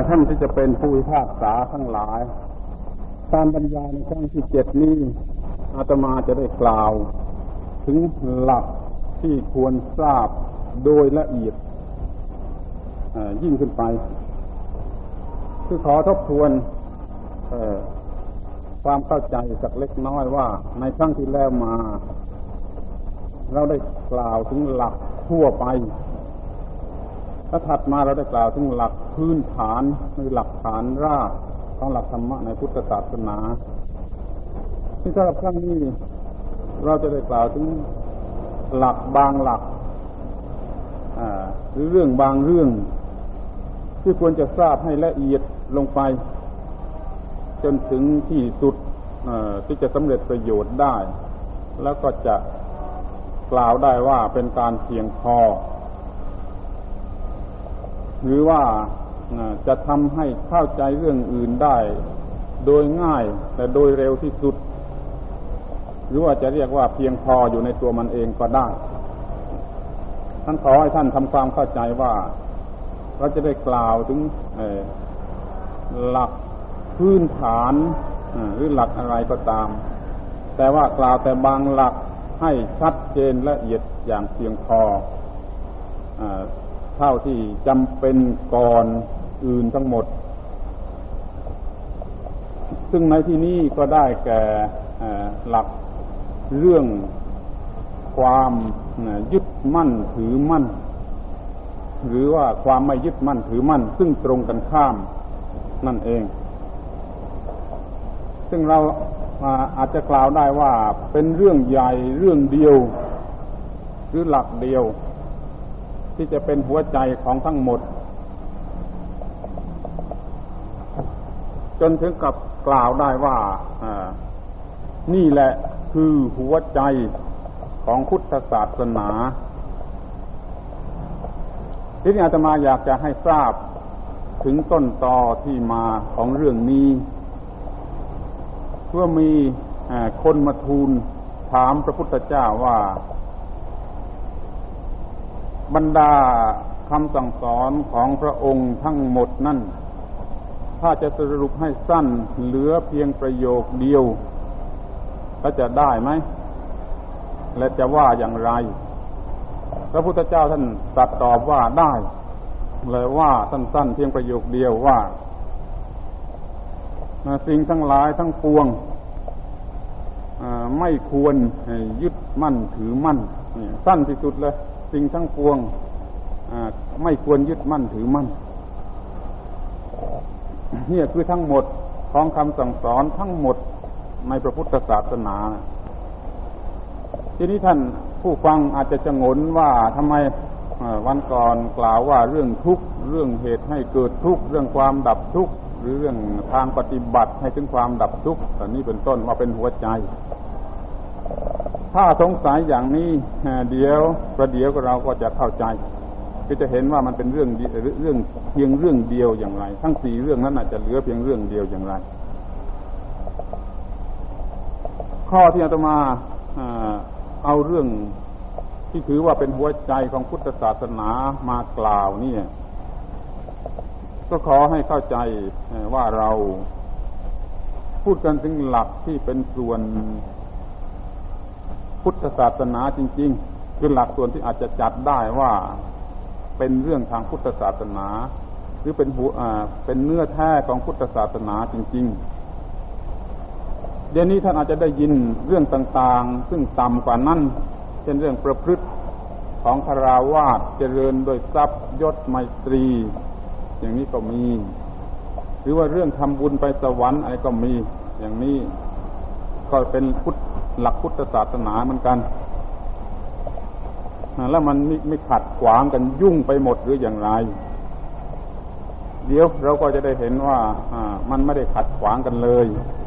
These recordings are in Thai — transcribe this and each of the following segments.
ท่านที่จะเป็นผู้พิพากษาทั้งหลายการบรรยายในครั้งที่7นี้อาตมาจะได้กล่าวถึงหลักที่ควรทราบโดยละเอียดยิ่งขึ้นไปคือขอทบทวนความเข้าใจสักเล็กน้อยว่าในครั้งที่แล้วมาเราได้กล่าวถึงหลักทั่วไปแล้วถัดมาเราได้กล่าวถึงหลักพื้นฐานหรือหลักฐานรากของหลักธรรมะในพุทธศาสนาที่สำหรับครั้งนี้เราจะได้กล่าวถึงหลักบางหลักหรือเรื่องบางเรื่องที่ควรจะทราบให้ละเอียดลงไปจนถึงที่สุดที่จะสำเร็จประโยชน์ได้แล้วก็จะกล่าวได้ว่าเป็นการเพียงพอหรือว่าจะทำให้เข้าใจเรื่องอื่นได้โดยง่ายแต่โดยเร็วที่สุดหรือว่าจะเรียกว่าเพียงพออยู่ในตัวมันเองก็ได้ท่านขอให้ท่านทำความเข้าใจว่าเราจะได้กล่าวถึงหลักพื้นฐานหรือหลักอะไรก็ตามแต่ว่ากล่าวแต่บางหลักให้ชัดเจนละเอียดอย่างเพียงพอเท่าที่จำเป็นก่อนอื่นทั้งหมดซึ่งในที่นี้ก็ได้แก่หลักเรื่องความยึดมั่นถือมั่นหรือว่าความไม่ยึดมั่นถือมั่นซึ่งตรงกันข้ามนั่นเองซึ่งเราอาจจะกล่าวได้ว่าเป็นเรื่องใหญ่เรื่องเดียวหรือหลักเดียวที่จะเป็นหัวใจของทั้งหมดจนถึงกับกล่าวได้ว่านี่แหละคือหัวใจของพุทธศาสนาที่นี่อาตมาอยากจะให้ทราบถึงต้นตอที่มาของเรื่องนี้เพื่อมีคนมาทูลถามพระพุทธเจ้าว่าบรรดาคำสั่งสอนของพระองค์ทั้งหมดนั่นถ้าจะสรุปให้สั้นเหลือเพียงประโยคเดียวก็จะได้ไหมและจะว่าอย่างไรพระพุทธเจ้าท่านตรัสตอบว่าได้เลยว่าสั้นๆเพียงประโยคเดียวว่าสิ่งทั้งหลายทั้งปวงไม่ควรยึดมั่นถือมั่นสั้นที่สุดเลยสิ่งทั้งปวงไม่ควรยึดมั่นถือมั่นนี่คือทั้งหมดของคำสั่งสอนทั้งหมดในพระพุทธศาสนาทีนี้ท่านผู้ฟังอาจจะชงนว่าทำไมวันก่อนกล่าวว่าเรื่องทุกข์เรื่องเหตุให้เกิดทุกข์เรื่องความดับทุกข์หรือเรื่องทางปฏิบัติให้ถึงความดับทุกข์อันนี้เป็นต้นว่าเป็นหัวใจถ้าสงสัยอย่างนี้เดี๋ยวประเดี๋ยวเราก็จะเข้าใจก็จะเห็นว่ามันเป็นเรื่องเพียงเรื่องเดียวอย่างไรทั้ง4เรื่องนั้นอาจจะเหลือเพียงเรื่องเดียวอย่างไรข้อที่อาตมาเอาเรื่องที่ถือว่าเป็นหัวใจของพุทธศาสนามากล่าวนี่ก็ขอให้เข้าใจว่าเราพูดกันถึงหลักที่เป็นส่วนพุทธศาสนาจริงๆคือหลักส่วนที่อาจจะจัดได้ว่าเป็นเรื่องทางพุทธศาสนาหรือเป็นเนื้อแท้ของพุทธศาสนาจริงๆเดี๋ยวนี้ท่านอาจจะได้ยินเรื่องต่างๆซึ่งต่ำกว่านั้นเช่นเรื่องประพฤติของคฤหัสถ์เจริญโดยทรัพย์ยศไมตรีอย่างนี้ก็มีหรือว่าเรื่องทำบุญไปสวรรค์อะไรก็มีอย่างนี้ก็เป็นหลักพุทธศาสนาเหมือนกันแล้วมันไม่ขัดขวางกันยุ่งไปหมดหรืออย่างไรเดี๋ยวเราก็จะได้เห็นว่ามันไม่ได้ขัดขวางกันเลย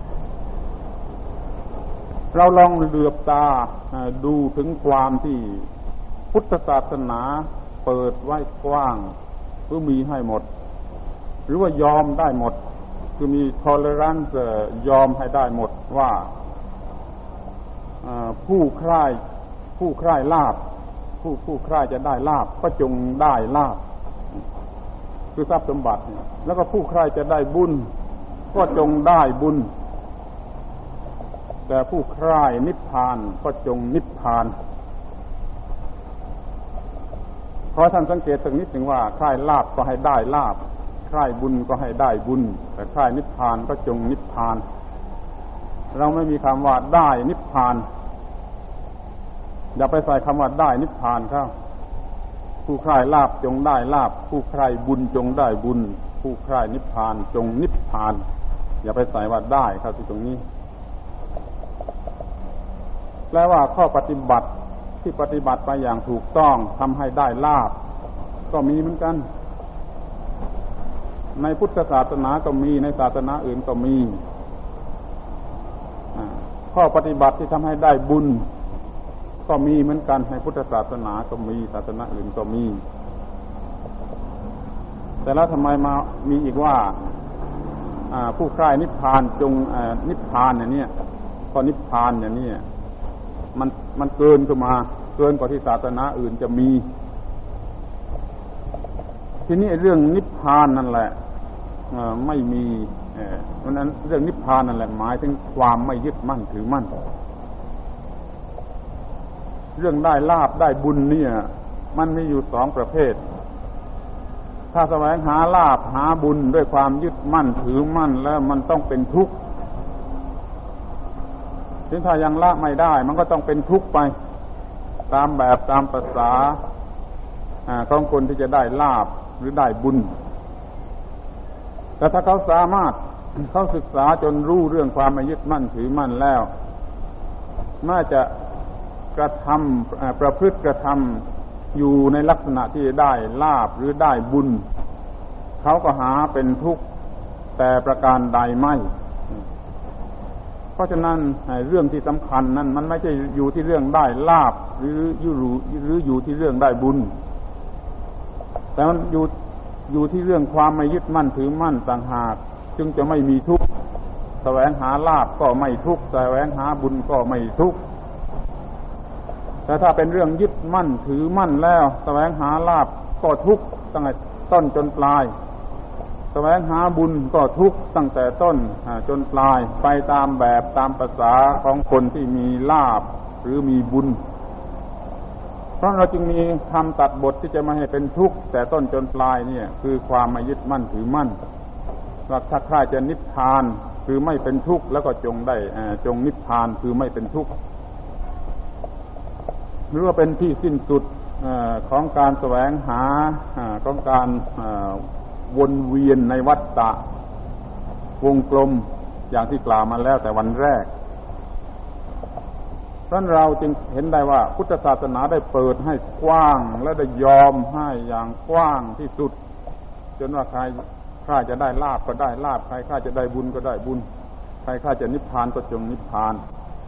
เราลองเหลือบตาดูถึงความที่พุทธศาสนาเปิดไว้กว้างหรือมีให้หมดหรือว่ายอมได้หมดคือมี tolerance ยอมให้ได้หมดว่าผู้ใคร่ลาภผู้ใคร่จะได้ลาภก็จงได้ลาภคือทรัพย์สมบัติแล้วก็ผู้ใครจะได้บุญก็จงได้บุญแต่ผู้ใคร่นิพพานก็จงนิพพานเพราะท่านสังเกตสักนิดหนึ่งว่าใคร่ลาภก็ให้ได้ลาภใคร่บุญก็ให้ได้บุญแต่ใคร่นิพพานก็จงนิพพานเราไม่มีคำว่าได้นิพพานอย่าไปใส่คำว่าได้นิพพานครับผู้ใคร่ลาภจงได้ลาภผู้ใคร่บุญจงได้บุญผู้ใคร่นิพพานจงนิพพานอย่าไปใส่ว่าได้ครับที่ตรงนี้แปลว่าข้อปฏิบัติที่ปฏิบัติไปอย่างถูกต้องทำให้ได้ลาภก็มีเหมือนกันในพุทธศาสนาก็มีในศาสนาอื่นก็มีข้อปฏิบัติที่ทำให้ได้บุญก็มีเหมือนกันในพุทธศาสนาก็มีศาสนาอื่นก็มีแต่แล้วทำไมมามีอีกว่าผู้ใคร่นิพพานจงนิพพานอย่างนี้ก็นิพพานอย่างนี้มันเกินขึ้นมาเกินกว่าที่ศาสนาอื่นจะมีทีนี้เรื่องนิพพานนั่นแหละไม่มีเพราะนั้นเรื่องนิพพานนั่นแหละหมายถึงความไม่ยึดมั่นถือมั่นเรื่องได้ลาภได้บุญเนี่ยมันมีอยู่สองประเภทถ้าแสวงหาลาภหาบุญด้วยความยึดมั่นถือมั่นแล้วมันต้องเป็นทุกข์ถึงถ้ายังละไม่ได้มันก็ต้องเป็นทุกข์ไปตามแบบตามภาษาของคนที่จะได้ลาภหรือได้บุญแต่ถ้าเขาสามารถเขาศึกษาจนรู้เรื่องความไม่ยึดมั่นถือมั่นแล้วน่าจะกระทำประพฤติกระทำอยู่ในลักษณะที่ได้ลาภหรือได้บุญเขาก็หาเป็นทุกข์แต่ประการใดไม่เพราะฉะนั้นเรื่องที่สำคัญนั้นมันไม่ใช่อยู่ที่เรื่องได้ลาภหรืออยู่ที่เรื่องได้บุญแต่มันอยู่ที่เรื่องความไม่ยึดมั่นถือมั่นต่างหากจึงจะไม่มีทุกข์แสวงหาลาภก็ไม่ทุกข์แสวงหาบุญก็ไม่ทุกข์แต่ถ้าเป็นเรื่องยึดมั่นถือมั่นแล้วแสวงหาลาภก็ทุกข์ตั้งแต่ต้นจนปลายแสวงหาบุญก็ทุกข์ตั้งแต่ต้นจนปลายไปตามแบบตามภาษาของคนที่มีลาภหรือมีบุญเพราะเราจึงมีคำตัดบทที่จะไม่ให้เป็นทุกข์แต่ต้นจนปลายเนี่ยคือความไม่ยึดมั่นถือมั่นว่าถ้าใครจะนิพพานคือไม่เป็นทุกข์แล้วก็จงได้จงนิพพานคือไม่เป็นทุกข์หรือว่าเป็นที่สิ้นสุดของการแสวงหาของการวนเวียนในวัฏฏะวงกลมอย่างที่กล่าวมาแล้วแต่วันแรกเพราะเราจึงเห็นได้ว่าพุทธศาสนาได้เปิดให้กว้างและได้ยอมให้อย่างกว้างที่สุดจนว่าใครจะได้ลาภก็ได้ลาภใครจะได้บุญก็ได้บุญใครจะนิพพานก็จงนิพพาน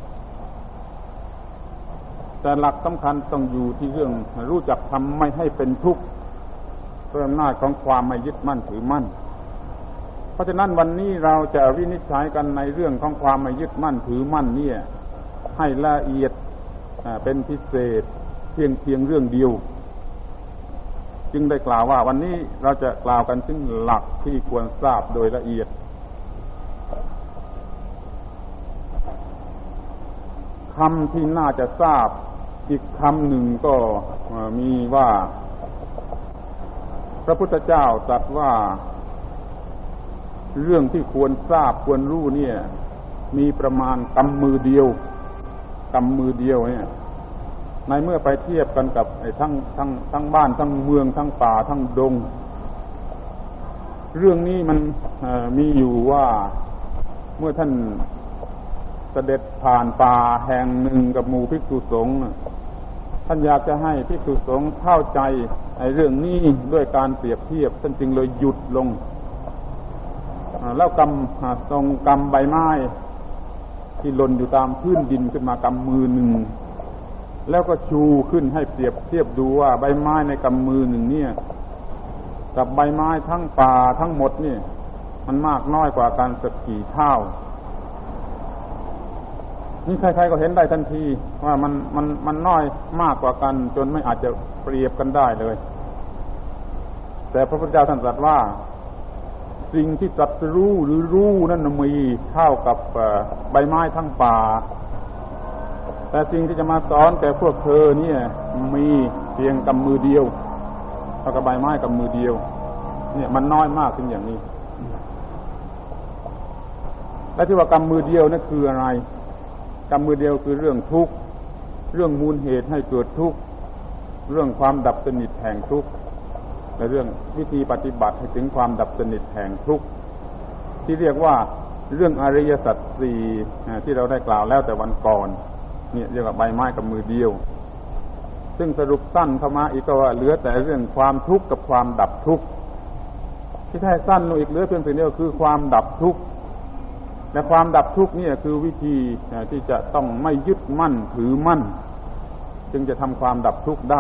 แต่หลักสำคัญต้องอยู่ที่เรื่องรู้จักทำไม่ให้เป็นทุกข์ด้วยอำนาจของความไม่ยึดมั่นถือมั่นเพราะฉะนั้นวันนี้เราจะวินิจฉัยกันในเรื่องของความไม่ยึดมั่นถือมั่นเนี่ยให้ละเอียดเป็นพิเศษเพียงเรื่องเดียวจึงได้กล่าวว่าวันนี้เราจะกล่าวกันถึงหลักที่ควรทราบโดยละเอียดคำที่น่าจะทราบอีกคำหนึ่งก็มีว่าพระพุทธเจ้าตรัสว่าเรื่องที่ควรทราบควรรู้เนี่ยมีประมาณกำมือเดียวเนี่ยในเมื่อไปเทียบกันกับทั้งบ้านทั้งเมืองทั้งป่าทั้งดงเรื่องนี้มันมีอยู่ว่าเมื่อท่านเสด็จผ่านป่าแห่งหนึ่งกับหมู่ภิกษุสงฆ์ท่านอยากจะให้ภิกษุสงฆ์เข้าใจเรื่องนี้ด้วยการเปรียบเทียบท่านจึงเลยหยุดลงแล้วกำใบไม้ที่หล่นอยู่ตามพื้นดินขึ้นมากำมือหนึ่งแล้วก็ชูขึ้นให้เปรียบเทียบดูว่าใบไม้ในกำมือหนึ่งเนี่ยกับใบไม้ทั้งป่าทั้งหมดนี่มันมากน้อยกว่ากันสักกี่เท่านี่ใครๆก็เห็นได้ทันทีว่ามันน้อยมากกว่ากันจนไม่อาจจะเปรียบกันได้เลยแต่พระพุทธเจ้าท่านตรัสว่าสิ่งที่ตรัสรู้หรือรู้นั้นมีเท่ากับใบไม้ทั้งป่าแต่สิ่งที่จะมาสอนแก่พวกเธอเนี่ยมีเพียงกำมือเดียวเท่ากับใบไม้กำมือเดียวเนี่ยมันน้อยมากถึงอย่างนี้และที่ว่ากำมือเดียวนั่นคืออะไรกำมือเดียวคือเรื่องทุกข์เรื่องมูลเหตุให้เกิดทุกข์เรื่องความดับสนิทแห่งทุกข์และเรื่องวิธีปฏิบัติให้ถึงความดับสนิทแห่งทุกข์ที่เรียกว่าเรื่องอริยสัจสี่ที่เราได้กล่าวแล้วแต่วันก่อนเนี่ยเรียกว่าใบไม้กับมือเดียวซึ่งสรุปสั้นเข้ามาอีกก็ว่าเหลือแต่เรื่องความทุกข์กับความดับทุกข์ที่แท้สั้นลงอีกเหลือเพียงสิ่งเดียวคือความดับทุกข์และความดับทุกข์นี่คือวิธีที่จะต้องไม่ยึดมั่นถือมั่นจึงจะทำความดับทุกข์ได้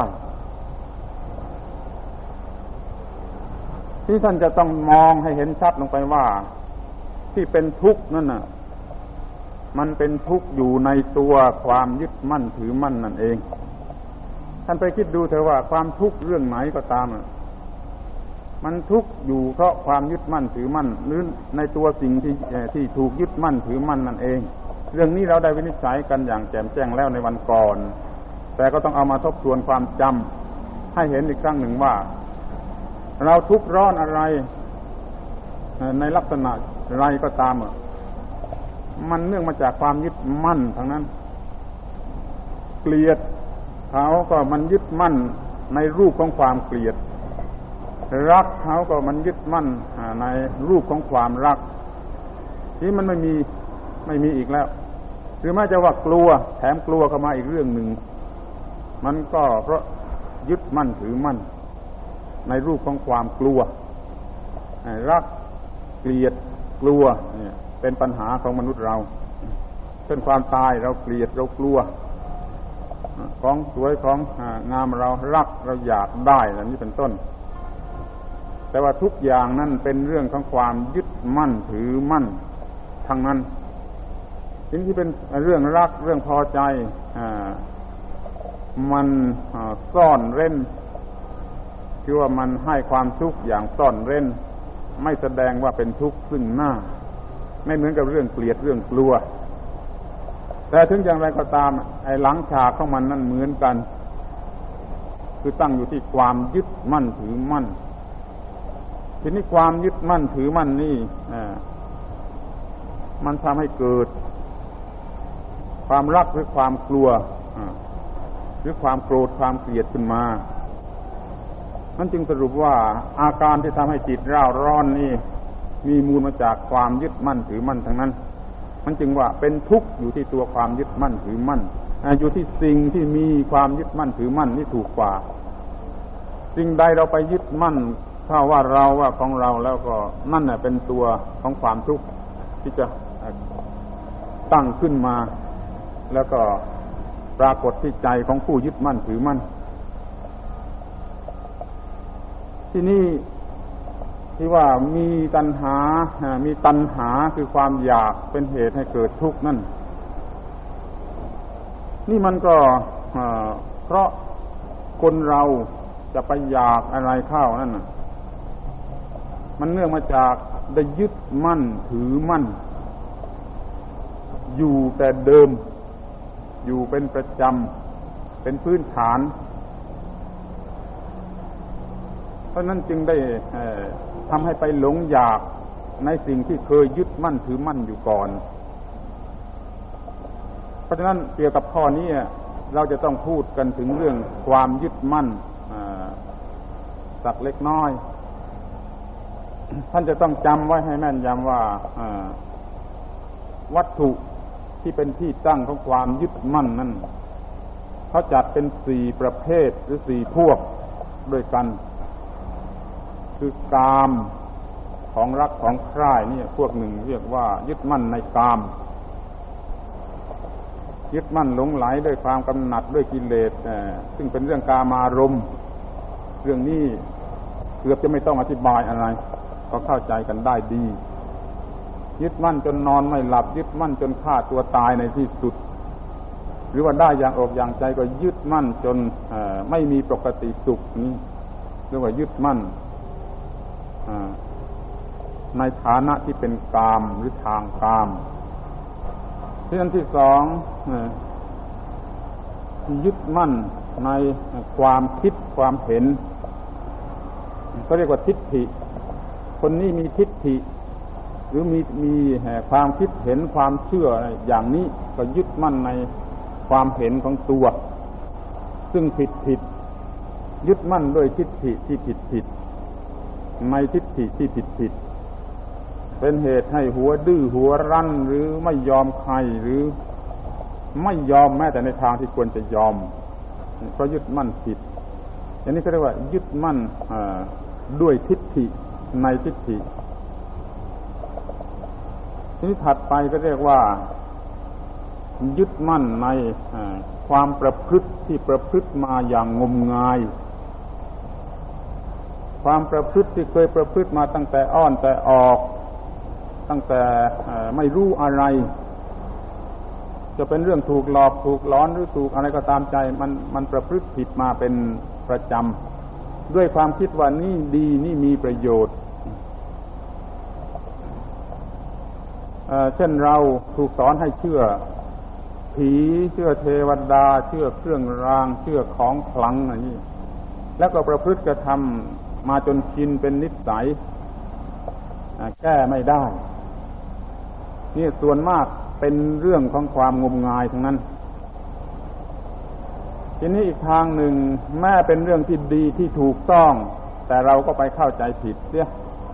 ที่ท่านจะต้องมองให้เห็นชัดลงไปว่าที่เป็นทุกข์นั่นน่ะมันเป็นทุกข์อยู่ในตัวความยึดมั่นถือมั่นนั่นเองท่านไปคิดดูเถอะว่าความทุกข์เรื่องไหนก็ตามมันทุกข์อยู่เพราะความยึดมั่นถือมั่นหรือในตัวสิ่งที่ถูกยึดมั่นถือมั่นนั่นเองเรื่องนี้เราได้วินิจฉัยกันอย่างแจ่มแจ้งแล้วในวันก่อนแต่ก็ต้องเอามาทบทวนความจำให้เห็นอีกครั้งหนึ่งว่าเราทุกข์ร้อนอะไรในลักษณะไรก็ตามมันเนื่องมาจากความยึดมั่นทั้งนั้นเกลียดเขาก็มันยึดมั่นในรูปของความเกลียดรักเขาก็มันยึดมั่นในรูปของความรักที่มันไม่มีอีกแล้วหรือแม้จะว่ากลัวแถมกลัวเข้ามาอีกเรื่องหนึ่งมันก็เพราะยึดมั่นถือมั่นในรูปของความกลัวรักเกลียดกลัวเนี่ยเป็นปัญหาของมนุษย์เราเช่นความตายเราเกลียดเรากลัวของสวยของงามเรารักเราอยากได้เหล่านี้เป็นต้นแต่ว่าทุกอย่างนั้นเป็นเรื่องของความยึดมั่นถือมั่นทั้งนั้นสิ่งที่เป็นเรื่องรักเรื่องพอใจมันซ่อนเร้นคือว่ามันให้ความทุกข์อย่างซ่อนเร้นไม่แสดงว่าเป็นทุกข์ซึ่งหน้าไม่เหมือนกับเรื่องเกลียดเรื่องกลัวแต่ถึงอย่างไรก็ตามไอ้หลังฉากของมันนั่นเหมือนกันคือตั้งอยู่ที่ความยึดมั่นถือมั่นทีนี้ความยึดมั่นถือมั่นนี่มันทำให้เกิดความรักหรือความกลัวหรือความโกรธความเกลียดขึ้นมานั่นจึงสรุปว่าอาการที่ทำให้จิตร่าร้อนนี่มีมูลมาจากความยึดมั่นถือมั่นทั้งนั้นมันจึงว่าเป็นทุกข์อยู่ที่ตัวความยึดมั่นถือมั่นอยู่ที่สิ่งที่มีความยึดมั่นถือมั่นนี่ถูกกว่าสิ่งใดเราไปยึดมั่นถ้าว่าเราว่าของเราแล้วก็นั่นน่ะเป็นตัวของความทุกข์ที่จะตั้งขึ้นมาแล้วก็ปรากฏที่ใจของผู้ยึดมั่นถือมั่นที่นี่ที่ว่ามีตัณหาคือความอยากเป็นเหตุให้เกิดทุกข์นั่นนี่มันก็เพราะคนเราจะไปอยากอะไรเข้านั่นน่ะมันเนื่องมาจากได้ยึดมั่นถือมั่นอยู่แต่เดิมอยู่เป็นประจำเป็นพื้นฐานเพราะนั้นจึงได้ทำให้ไปหลงอยากในสิ่งที่เคยยึดมั่นถือมั่นอยู่ก่อนเพราะฉะนั้นเกี่ยวกับข้อนี้เราจะต้องพูดกันถึงเรื่องความยึดมั่นสักเล็กน้อยท่านจะต้องจำไว้ให้แม่นยำว่าวัตถุที่เป็นที่ตั้งของความยึดมั่นนั้นเขาจัดเป็น4ประเภทหรือ4พวกด้วยกันคือกามของรักของใคร่นี่พวกหนึ่งเรียกว่ายึดมั่นในกามยึดมั่นหลงไหลด้วยความกำหนัดด้วยกิเลสซึ่งเป็นเรื่องกามารมณ์เรื่องนี้เกือบจะไม่ต้องอธิบายอะไรก็เข้าใจกันได้ดียึดมั่นจนนอนไม่หลับยึดมั่นจนฆ่าตัวตายในที่สุดหรือว่าได้อย่างอกอย่างใจก็ยึดมั่นจนไม่มีปกติสุขนี้เรียกว่ายึดมั่นในฐานะที่เป็นกามหรือทางกามที่อันที่สองยึดมั่นในความคิดความเห็นก็เรียกว่าทิฏฐิคนนี้มีทิฏฐิหรือมีความคิดเห็นความเชื่ออย่างนี้ก็ยึดมั่นในความเห็นของตัวซึ่งผิดยึดมั่นด้วยทิฏฐิที่ผิดในทิฏฐิที่ผิดเป็นเหตุให้หัวดื้อหัวรั้นหรือไม่ยอมใครหรือไม่ยอมแม้แต่ในทางที่ควรจะยอมเพราะยึดมั่นผิดอย่างนี้ก็เรียกว่ายึดมั่นด้วยทิฏฐิในทิฏฐิทีนี้ถัดไปก็เรียกว่ายึดมั่นในความประพฤติที่ประพฤติมาอย่างงมงายความประพฤติที่เคยประพฤติมาตั้งแต่อ้อนแต่ออกตั้งแต่ไม่รู้อะไรจะเป็นเรื่องถูกหลอกถูกล้อนหรือถูกอะไรก็ตามใจมันประพฤติผิดมาเป็นประจำด้วยความคิดว่านี่ดีนี่มีประโยชน์เช่นเราถูกสอนให้เชื่อผีเชื่อเทวดาเชื่อเครื่องรางเชื่อของขลังอะไรนี่แล้วก็ประพฤติกระทำมาจนชินเป็นนิสัยแก้ไม่ได้นี่ส่วนมากเป็นเรื่องของความงมงายทั้งนั้นทีนี้อีกทางหนึ่งแม้เป็นเรื่องที่ดีที่ถูกต้องแต่เราก็ไปเข้าใจผิดเสีย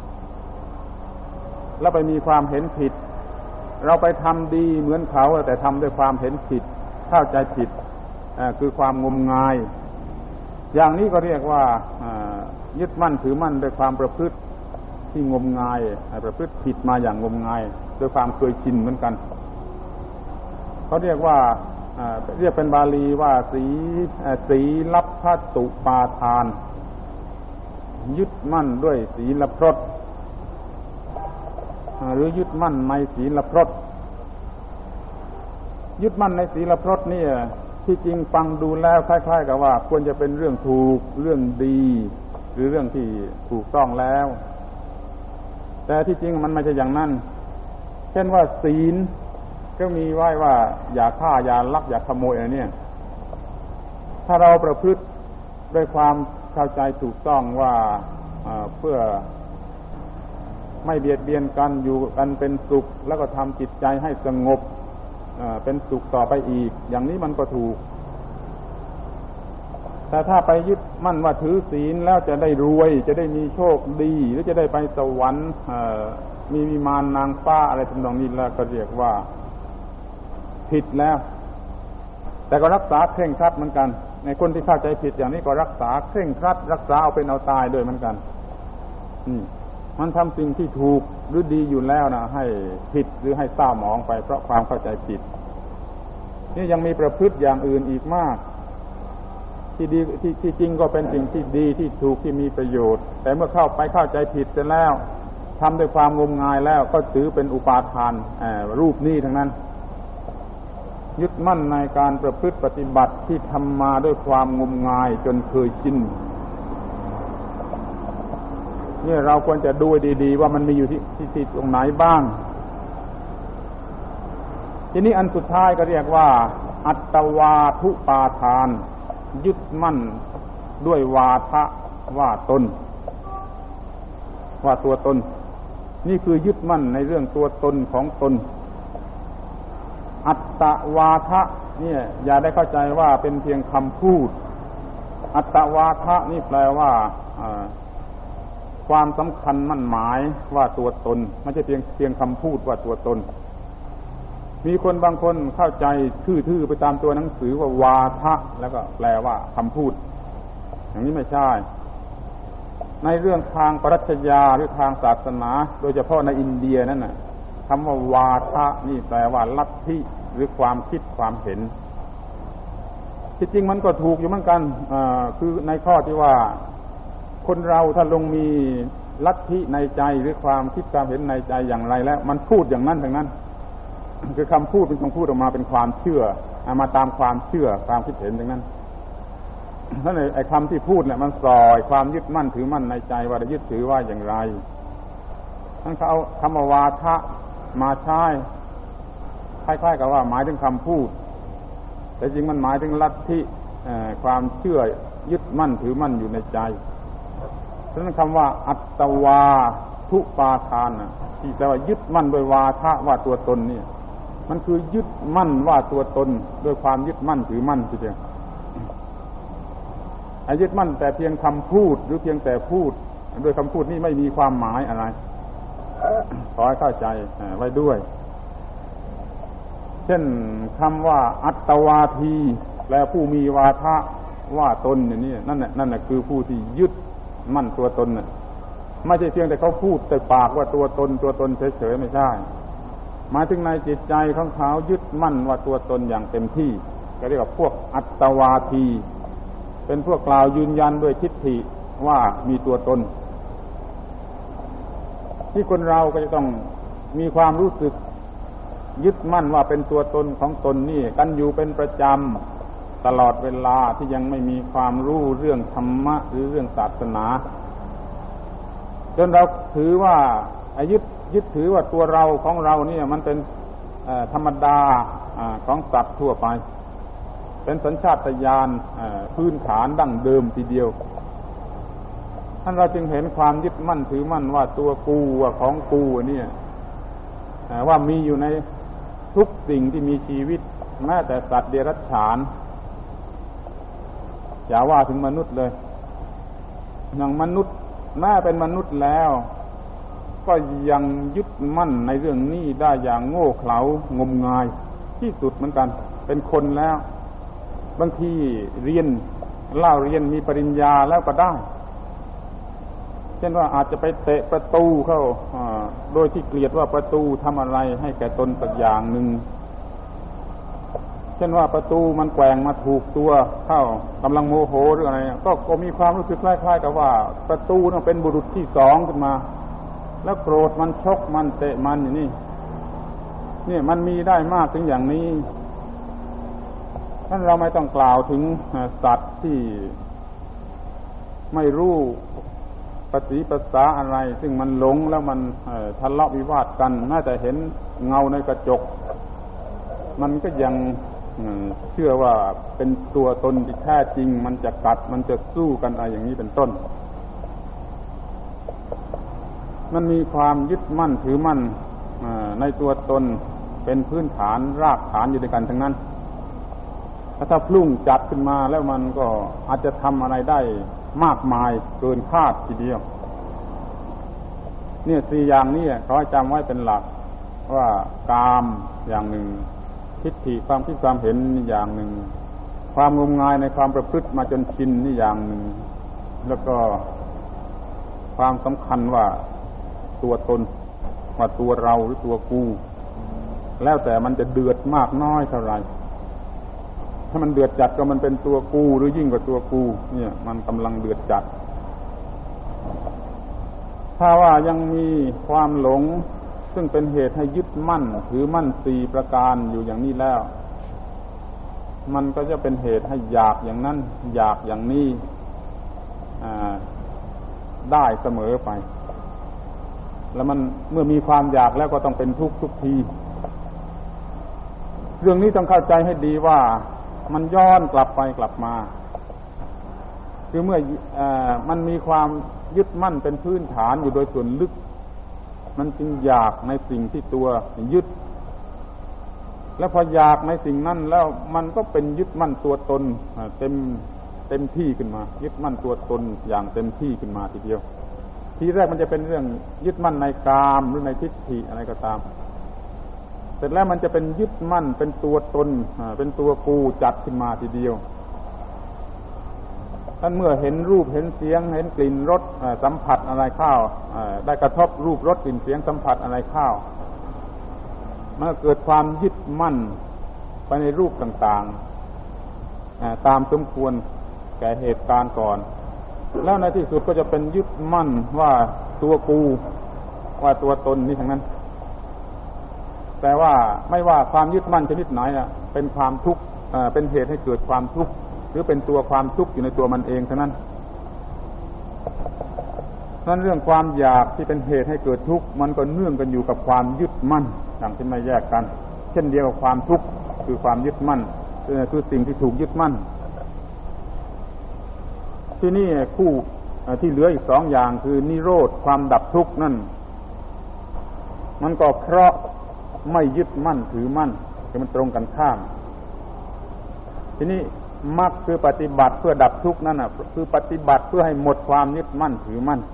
แล้วไปมีความเห็นผิดเราไปทำดีเหมือนเขาแต่ทำด้วยความเห็นผิดเข้าใจผิดคือความงมงายอย่างนี้ก็เรียกว่ายึดมั่นถือมั่นด้วยความประพฤติที่งมงายประพฤติผิดมาอย่างงมงายด้วยความเคยชินเหมือนกันเขาเรียกว่าเรียกเป็นบาลีว่าศีลัพพตุปาทานยึดมั่นด้วยศีลพรตหรือยึดมั่นในศีลพรตยึดมั่นในศีลพรตนี่ที่จริงฟังดูแล้วคล้ายๆกับว่าควรจะเป็นเรื่องถูกเรื่องดีหรือเรื่องที่ถูกต้องแล้วแต่ที่จริงมันไม่ใช่อย่างนั้นเช่นว่าศีลก็มีไว้ว่าอย่าฆ่าอย่าลักอย่าขโมยอะไรเนี่ยถ้าเราประพฤติด้วยความเข้าใจถูกต้องว่าเพื่อไม่เบียดเบียนกันอยู่กันเป็นสุขแล้วก็ทำจิตใจให้สงบเป็นสุขต่อไปอีกอย่างนี้มันก็ถูกแต่ถ้าไปยึดมั่นว่าถือศีลแล้วจะได้รวยจะได้มีโชคดีหรือจะได้ไปสวรรค์มีวิมานนางฟ้าอะไรทำนองนี้แล้วก็เรียกว่าผิดแล้วแต่ก็รักษาเคร่งครัดเหมือนกันในคนที่เข้าใจผิดอย่างนี้ก็รักษาเคร่งครัดรักษาเอาเป็นเอาตายด้วยเหมือนกันมันทำสิ่งที่ถูกหรือดีอยู่แล้วนะให้ผิดหรือให้เศร้าหมองไปเพราะความเข้าใจผิดนี่ยังมีประพฤติอย่างอื่นอีกมากที่ดีที่จริงก็เป็นสิ่งที่ดีที่ถูกที่มีประโยชน์แต่เมื่อเข้าใจผิดเสร็จแล้วทำด้วยความงมงายแล้วก็ถือเป็นอุปาทานรูปนี้ทั้งนั้นยึดมั่นในการประพฤติปฏิบัติที่ทำมาด้วยความงมงายจนเคยชินนี่เราควรจะดูดีๆว่ามันมีอยู่ที่ตรงไหนบ้างทีนี้อันสุดท้ายก็เรียกว่าอัตวาทุปาทานยึดมั่นด้วยวาทะว่าตนว่าตัวตนนี่คือยึดมั่นในเรื่องตัวตนของตนอัตตวาทะเนี่ยอย่าได้เข้าใจว่าเป็นเพียงคำพูดอัตตวาทะนี่แปลว่าความสำคัญมั่นหมายว่าตัวตนไม่ใช่เพียงคำพูดว่าตัวตนมีคนบางคนเข้าใจทื่อๆไปตามตัวหนังสือว่าวาทะแล้วก็แปลว่าคำพูดอย่างนี้ไม่ใช่ในเรื่องทางปรัชญาหรือทางศาสนาโดยเฉพาะในอินเดียนั่นน่ะคำว่าวาทะนี่แปลว่าลัทธิหรือความคิดความเห็นที่จริงมันก็ถูกอยู่เหมือนกันคือในข้อที่ว่าคนเราถ้าลงมีลัทธิในใจหรือความคิดความเห็นในใจอย่างไรแล้วมันพูดอย่างนั้นทั้งนั้นคือคำพูดเป็นคำพูดออกมาเป็นความเชื่อมาตามความเชื่อความคิดเห็นทั้งนั้นนั่นไอ้คำที่พูดเนี่ยมันส่อยความยึดมั่นถือมั่นในใจว่าจะยึดถือว่าอย่างไรนั่นเขาเอาคำวาทะมาใช้คล้ายๆกับว่าหมายถึงคำพูดแต่จริงมันหมายถึงลัทธิความเชื่อยึดมั่นถือมั่นอยู่ในใจฉะนั้นคำว่าอัตตวาทุปาทานที่แปลว่ายึดมั่นโดยวาทะว่าตัวตนนี่มันคือยึดมั่นว่าตัวตนด้วยความยึดมั่นถือมั่นทีเดียวยึดมั่นแต่เพียงคำพูดหรือเพียงแต่พูดโดยคำพูดนี่ไม่มีความหมายอะไรขอให้เข้าใจไว้ด้วยเช่นคำว่าอัตตวาทีแปลผู้มีวาทะว่าตนอย่างนี้นั่นแหละคือผู้ที่ยึดมั่นตัวตนน่ะไม่ใช่เพียงแต่เขาพูดแต่ปากว่าตัวตนเฉยๆไม่ใช่หมายถึงในจิตใจของเขายึดมั่นว่าตัวตนอย่างเต็มที่ก็เรียกว่าพวกอัตตวาทีเป็นพวกกล่าวยืนยันด้วยทิฏฐิว่ามีตัวตนที่คนเราก็จะต้องมีความรู้สึกยึดมั่นว่าเป็นตัวตนของตนนี่กันอยู่เป็นประจำตลอดเวลาที่ยังไม่มีความรู้เรื่องธรรมะหรือเรื่องศาสนาจนเราถือว่ายึดถือว่าตัวเราของเราเนี่ยมันเป็นธรรมดาของสัตว์ทั่วไปเป็นสัญชาตญาณพื้นฐานดั้งเดิมทีเดียวท่านเราจึงเห็นความยึดมั่นถือมั่นว่าตัวกูว่าของกูเนี่ยว่ามีอยู่ในทุกสิ่งที่มีชีวิตแม้แต่สัตว์เดรัจฉานอย่าว่าถึงมนุษย์เลยอย่างมนุษย์แม้เป็นมนุษย์แล้วก็ยังยึดมั่นในเรื่องนี้ได้อย่างโง่เขลางมงายที่สุดเหมือนกันเป็นคนแล้วบางทีเรียนมีปริญญาแล้วก็ได้เช่นว่าอาจจะไปเตะประตูเข้าโดยที่เกลียดว่าประตูทำอะไรให้แก่ตนสักอย่างหนึ่งเช่นว่าประตูมันแกว่งมาถูกตัวเข้ากำลังโมโหหรืออะไรก็มีความรู้สึกคล้ายๆกับว่าประตูนั้นเป็นบุรุษที่สองขึ้นมาแล้วโกรธมันชกมันเตะมันอย่างนี้เนี่ยมันมีได้มากถึงอย่างนี้ท่านเราไม่ต้องกล่าวถึงสัตว์ที่ไม่รู้ภาษีภาษาอะไรซึ่งมันหลงแล้วมันทะเลาะวิวาทกันแม้แต่เห็นเงาในกระจกมันก็ยังเชื่อว่าเป็นตัวตนที่แท้จริงมันจะกัดมันจะสู้กันอะไรอย่างนี้เป็นต้นมันมีความยึดมั่นถือมั่นในตัวตนเป็นพื้นฐานรากฐานอยู่ด้วยกันทั้งนั้นถ้าพลุ่งจัดขึ้นมาแล้วมันก็อาจจะทำอะไรได้มากมายเกินคาดทีเดียวเนี่ย4อย่างนี้เขาให้จำไว้เป็นหลักว่ากามอย่างหนึ่งทิฏฐิความคิดความเห็นนี่อย่างหนึ่งความงมงายในความประพฤติมาจนชินนี่อย่างหนึ่งแล้วก็ความสำคัญว่าตัวตนว่าตัวเราหรือตัวกูแล้วแต่มันจะเดือดมากน้อยเท่าไหร่ถ้ามันเดือดจัดก็มันเป็นตัวกูหรือยิ่งกว่าตัวกูเนี่ยมันกำลังเดือดจัดถ้าว่ายังมีความหลงซึ่งเป็นเหตุให้ยึดมั่นถือมั่น4ประการอยู่อย่างนี้แล้วมันก็จะเป็นเหตุให้อยากอย่างนั้นอยากอย่างนี้ได้เสมอไปแล้วมันเมื่อมีความอยากแล้วก็ต้องเป็นทุกข์ทุกทีเรื่องนี้ต้องเข้าใจให้ดีว่ามันย้อนกลับไปกลับมาคือเมื่อมันมีความยึดมั่นเป็นพื้นฐานอยู่โดยส่วนลึกมันจึงอยากในสิ่งที่ตัวยึดแล้วพออยากในสิ่งนั้นแล้วมันก็เป็นยึดมั่นตัวตนเต็มที่ขึ้นมายึดมั่นตัวตนอย่างเต็มที่ขึ้นมาทีเดียวทีแรกมันจะเป็นเรื่องยึดมั่นในกามหรือในทิฏฐิอะไรก็ตามเสร็จแล้วมันจะเป็นยึดมั่นเป็นตัวตนเป็นตัวกูจัดขึ้นมาทีเดียวท่านเมื่อเห็นรูปเห็นเสียงเห็นกลิ่นรสสัมผัสอะไรเข้าได้กระทบรูปรสกลิ่นเสียงสัมผัสอะไรเข้ามันเกิดความยึดมั่นไปในรูปต่างๆตามสมควรแก่เหตุการณ์ก่อนแล้วในที่สุดก็จะเป็นยึดมั่นว่าตัวกูว่าตัวตนนี่ทั้งนั้นแต่ว่าไม่ว่าความยึดมั่นชนิดไหนเป็นความทุกข์เป็นเหตุให้เกิดความทุกข์หรือเป็นตัวความทุกข์อยู่ในตัวมันเองเท่านั้นนั้นเรื่องความอยากที่เป็นเหตุให้เกิดทุกข์มันก็เนื่องกันอยู่กับความยึดมั่นดังที่ไม่แยกกันเช่นเดียวกับความทุกข์คือความยึดมั่นคือสิ่งที่ถูกยึดมั่นที่นี่คู่ที่เหลืออีก2อย่างคือนิโรธความดับทุกข์นั่นมันก็เพราะไม่ยึดมั่นถือมั่นคือมันตรงกันข้ามทีนี้มรรคคือปฏิบัติเพื่อดับทุกข์นั่นน่ะคือปฏิบัติเพื่อให้หมดความยึดมั่นถือมั่น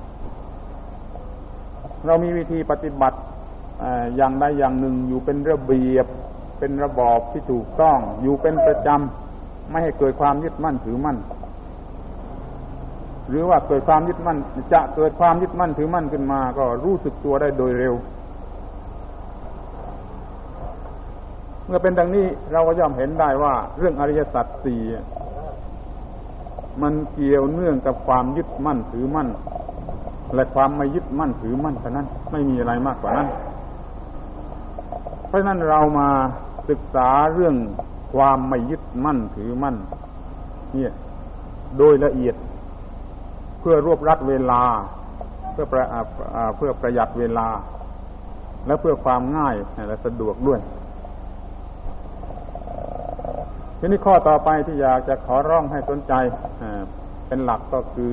เรามีวิธีปฏิบัติอย่างใดอย่างหนึ่งอยู่เป็นระเบียบเป็นระบอบที่ถูกต้องอยู่เป็นประจำไม่ให้เกิดความยึดมั่นถือมั่นหรือว่าเกิดความยึดมั่นจะเกิดความยึดมั่นถือมั่นขึ้นมาก็รู้สึกตัวได้โดยเร็วเมื่อเป็นดังนี้เราก็ย่อมเห็นได้ว่าเรื่องอริยสัจสี่มันเกี่ยวเนื่องกับความยึดมั่นถือมั่นและความไม่ยึดมั่นถือมั่นเท่านั้นไม่มีอะไรมากกว่านั้นเพราะฉะนั้นเรามาศึกษาเรื่องความไม่ยึดมั่นถือมั่นเนี่ยโดยละเอียดเพื่อรวบรัดเวลาเพื่อประหยัดเวลาและเพื่อความง่ายและสะดวกด้วยทีนี้ข้อต่อไปที่อยากจะขอร้องให้สนใจเป็นหลักก็คือ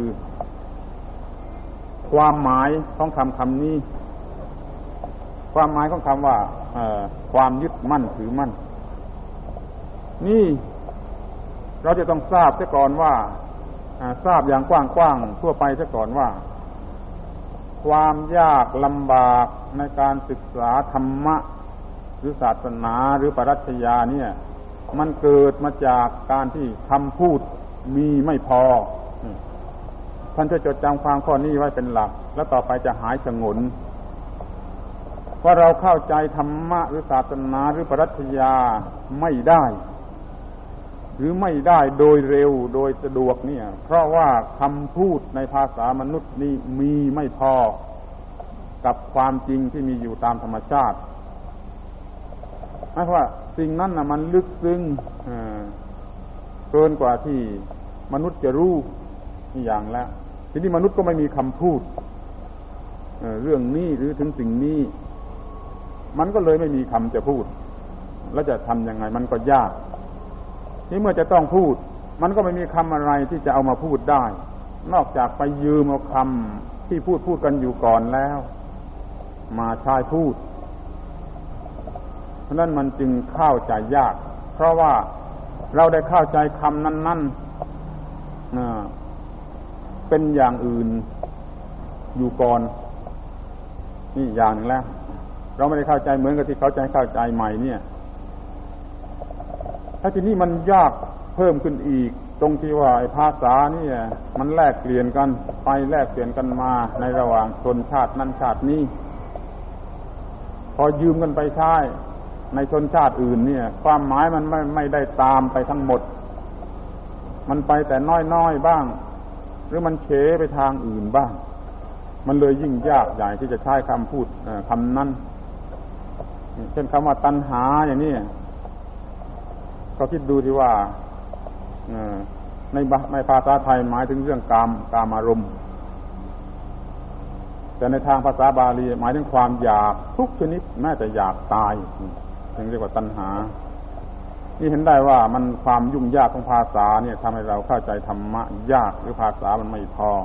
ความหมายของคำนี้ความหมายของคำว่าความยึดมั่นถือมั่นนี่เราจะต้องทราบซะก่อนว่าทราบอย่างกว้างๆทั่วไปซะก่อนว่าความยากลำบากในการศึกษาธรรมะหรือศาสนาหรือปรัชญาเนี่ยมันเกิดมาจากการที่คำพูดมีไม่พอท่านจะจดจำความข้อนี้ไว้เป็นหลักแล้วต่อไปจะหายสงวนว่าเราเข้าใจธรรมะหรือศาสนาหรือปรัชญาไม่ได้หรือไม่ได้โดยเร็วโดยสะดวกเนี่ยเพราะว่าคำพูดในภาษามนุษย์นี้มีไม่พอกับความจริงที่มีอยู่ตามธรรมชาติหมายความว่าสิ่งนั้นน่ะมันลึกซึ้งเกินกว่าที่มนุษย์จะรู้นี่อย่างแล้วทีนี้มนุษย์ก็ไม่มีคำพูดเรื่องนี้หรือถึงสิ่งนี้มันก็เลยไม่มีคำจะพูดแล้วจะทำยังไงมันก็ยากที่เมื่อจะต้องพูดมันก็ไม่มีคำอะไรที่จะเอามาพูดได้นอกจากไปยืมเอาคำที่พูดกันอยู่ก่อนแล้วมาใช้พูดเพราะนั้นมันจึงเข้าใจยากเพราะว่าเราได้เข้าใจคำนั้นเป็นอย่างอื่นอยู่ก่อนนี่อย่างหนึ่งแล้วเราไม่ได้เข้าใจเหมือนกับที่เขาจะเข้าใจใหม่เนี่ยถ้าทีนี้มันยากเพิ่มขึ้นอีกตรงที่ว่าภาษานี่มันแลกเปลี่ยนกันไปแลกเปลี่ยนกันมาในระหว่างชนชาตินั้นชาตินี้พอยืมกันไปใช้ในชนชาติอื่นเนี่ยความหมายมันไม่ได้ตามไปทั้งหมดมันไปแต่น้อยๆบ้างหรือมันเฉไปทางอื่นบ้างมันเลยยิ่งยากใหญ่ที่จะใช้คำพูดคำนั้นเช่นคำว่าตัณหาอย่างนี้ก็คิดดูที่ว่าในภาษาไทยหมายถึงเรื่องกามอารมณ์แต่ในทางภาษาบาลีหมายถึงความอยากทุกชนิดแม้แต่อยากตายจึงเรียกว่าตัณหานี่เห็นได้ว่ามันความยุ่งยากของภาษาเนี่ยทำให้เราเข้าใจธรรมะยากหรือภาษามันไม่พอ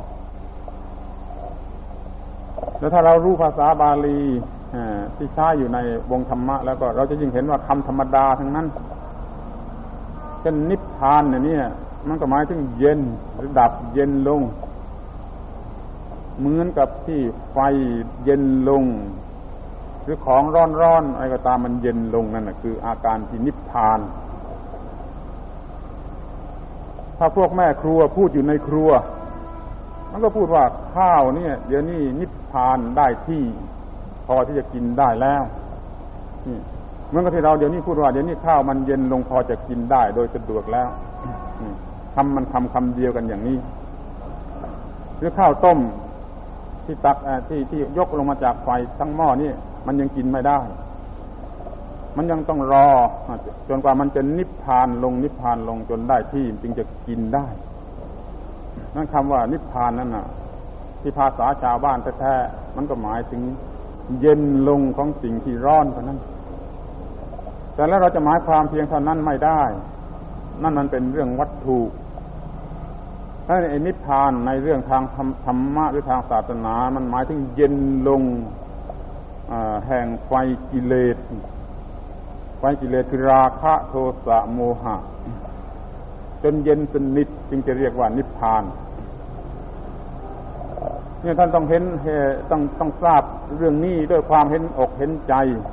แล้วถ้าเรารู้ภาษาบาลีที่ใช้อยู่ในวงธรรมะแล้วก็เราจะยิ่งเห็นว่าคำธรรมดาทั้งนั้นเช่นนิพพานเนี่ยมันก็หมายถึงเย็นหรือดับเย็นลงเหมือนกับที่ไฟเย็นลงหรือของร้อนๆอะไรก็ตามมันเย็นลงนั่นน่ะคืออาการที่นิพพานถ้าพวกแม่ครัวพูดอยู่ในครัวมันก็พูดว่าข้าวเนี่ยเดี๋ยวนี้นิพพานได้ที่พอที่จะกินได้แล้วเหมือนกับที่เราเดี๋ยวนี้พูดว่าเดี๋ยวนี้ข้าวมันเย็นลงพอจะกินได้โดยสะดวกแล้วมันคำเดียวกันอย่างนี้หรือข้าวต้มที่ตักที่ยกลงมาจากไฟทั้งหม้อนี่มันยังกินไม่ได้มันยังต้องรอจนกว่ามันจะนิพพานลงจนได้ที่จึงจะกินได้นั่นคำว่านิพพานนั่นน่ะที่ภาษาชาวบ้านแท้ๆมันก็หมายถึงเย็นลงของสิ่งที่ร้อนเท่านั้นแต่แล้วเราจะหมายความเพียงเท่านั้นไม่ได้นั่นมันเป็นเรื่องวัตถุถ้าในนิพพานในเรื่องทางธรรมะหรือทางศาสนามันหมายถึงเย็นลงแห่งไฟกิเลสคือราคะโทสะโมหะจนเย็นสนิทจึงจะเรียกว่านิพพานเนี่ยท่านต้องเห็นต้องทราบเรื่องนี้ด้วยความเห็นอกเห็นใจ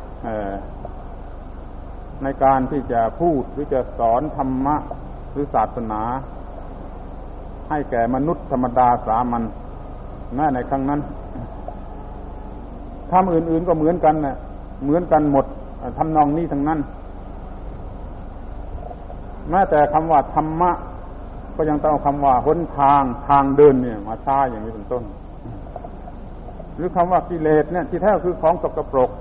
ในการที่จะพูดหรือจะสอนธรรมะหรือศาสนาให้แก่มนุษย์ธรรมดาสามัญแม้ในครั้งนั้นธรรมอื่นๆก็เหมือนกันน่ะเหมือนกันหมดทำนองนี้ทั้งนั้นแม้แต่คำว่าธรรมะก็ยังต้องเอาคำว่าหนทางเดินเนี่ยมาใช้อย่างนี้เป็นต้นหรือคำว่ากิเลสเนี่ยที่แท้คือของสกปรก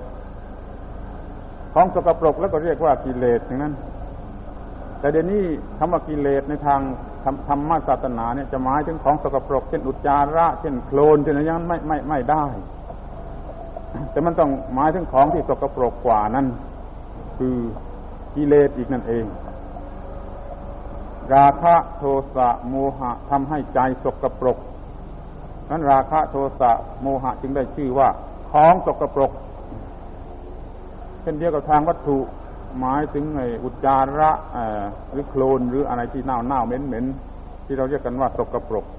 แล้วก็เรียกว่ากิเลสอย่างนั้นแต่เดี๋ยวนี้คำว่ากิเลสในทางธรรมศาสนาเนี่ยจะหมายถึงของสกปรกเช่นอุจจาระเช่นโคลนเช่นอะไรอย่างนั้นไม่ได้แต่มันต้องหมายถึงของที่สกปรกกว่านั้นคือกิเลสอีกนั่นเองราคะโทสะโมหะทำให้ใจสกปรกนั้นราคะโทสะโมหะจึงได้ชื่อว่าของสกปรกเช่นเดียวกับทางวัตถุหมายถึงไอ้อุจจาระหรือโคลนหรืออะไรที่เน่าเหม็นที่เราเรียกกันว่าสกปรก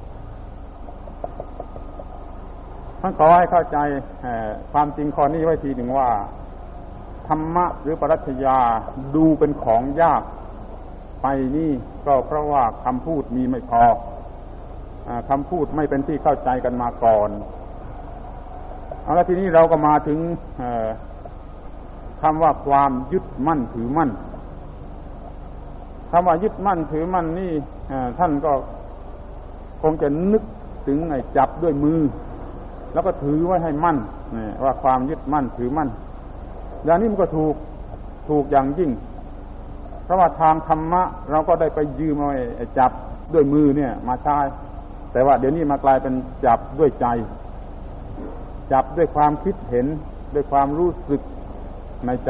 ท่านขอให้เข้าใจความจริงข้อนี้ไว้ทีหนึ่งว่าธรรมะหรือปรัชญาดูเป็นของยากไปนี่ก็เพราะว่าคำพูดมีไม่พอคำพูดไม่เป็นที่เข้าใจกันมาก่อนเอาละทีนี้เราก็มาถึงคำว่าความยึดมั่นถือมั่นคำว่ายึดมั่นถือมั่นนี่ท่านก็คงจะนึกถึงไอ้จับด้วยมือแล้วก็ถือไว้ให้มั่นว่าความยึดมั่นถือมั่นอย่างนี้มันก็ถูกอย่างยิ่งเพราะว่าทางธรรมะเราก็ได้ไปยืมเอาไอ้จับด้วยมือเนี่ยมาใช้แต่ว่าเดี๋ยวนี้มากลายเป็นจับด้วยใจจับด้วยความคิดเห็นด้วยความรู้สึกในใจ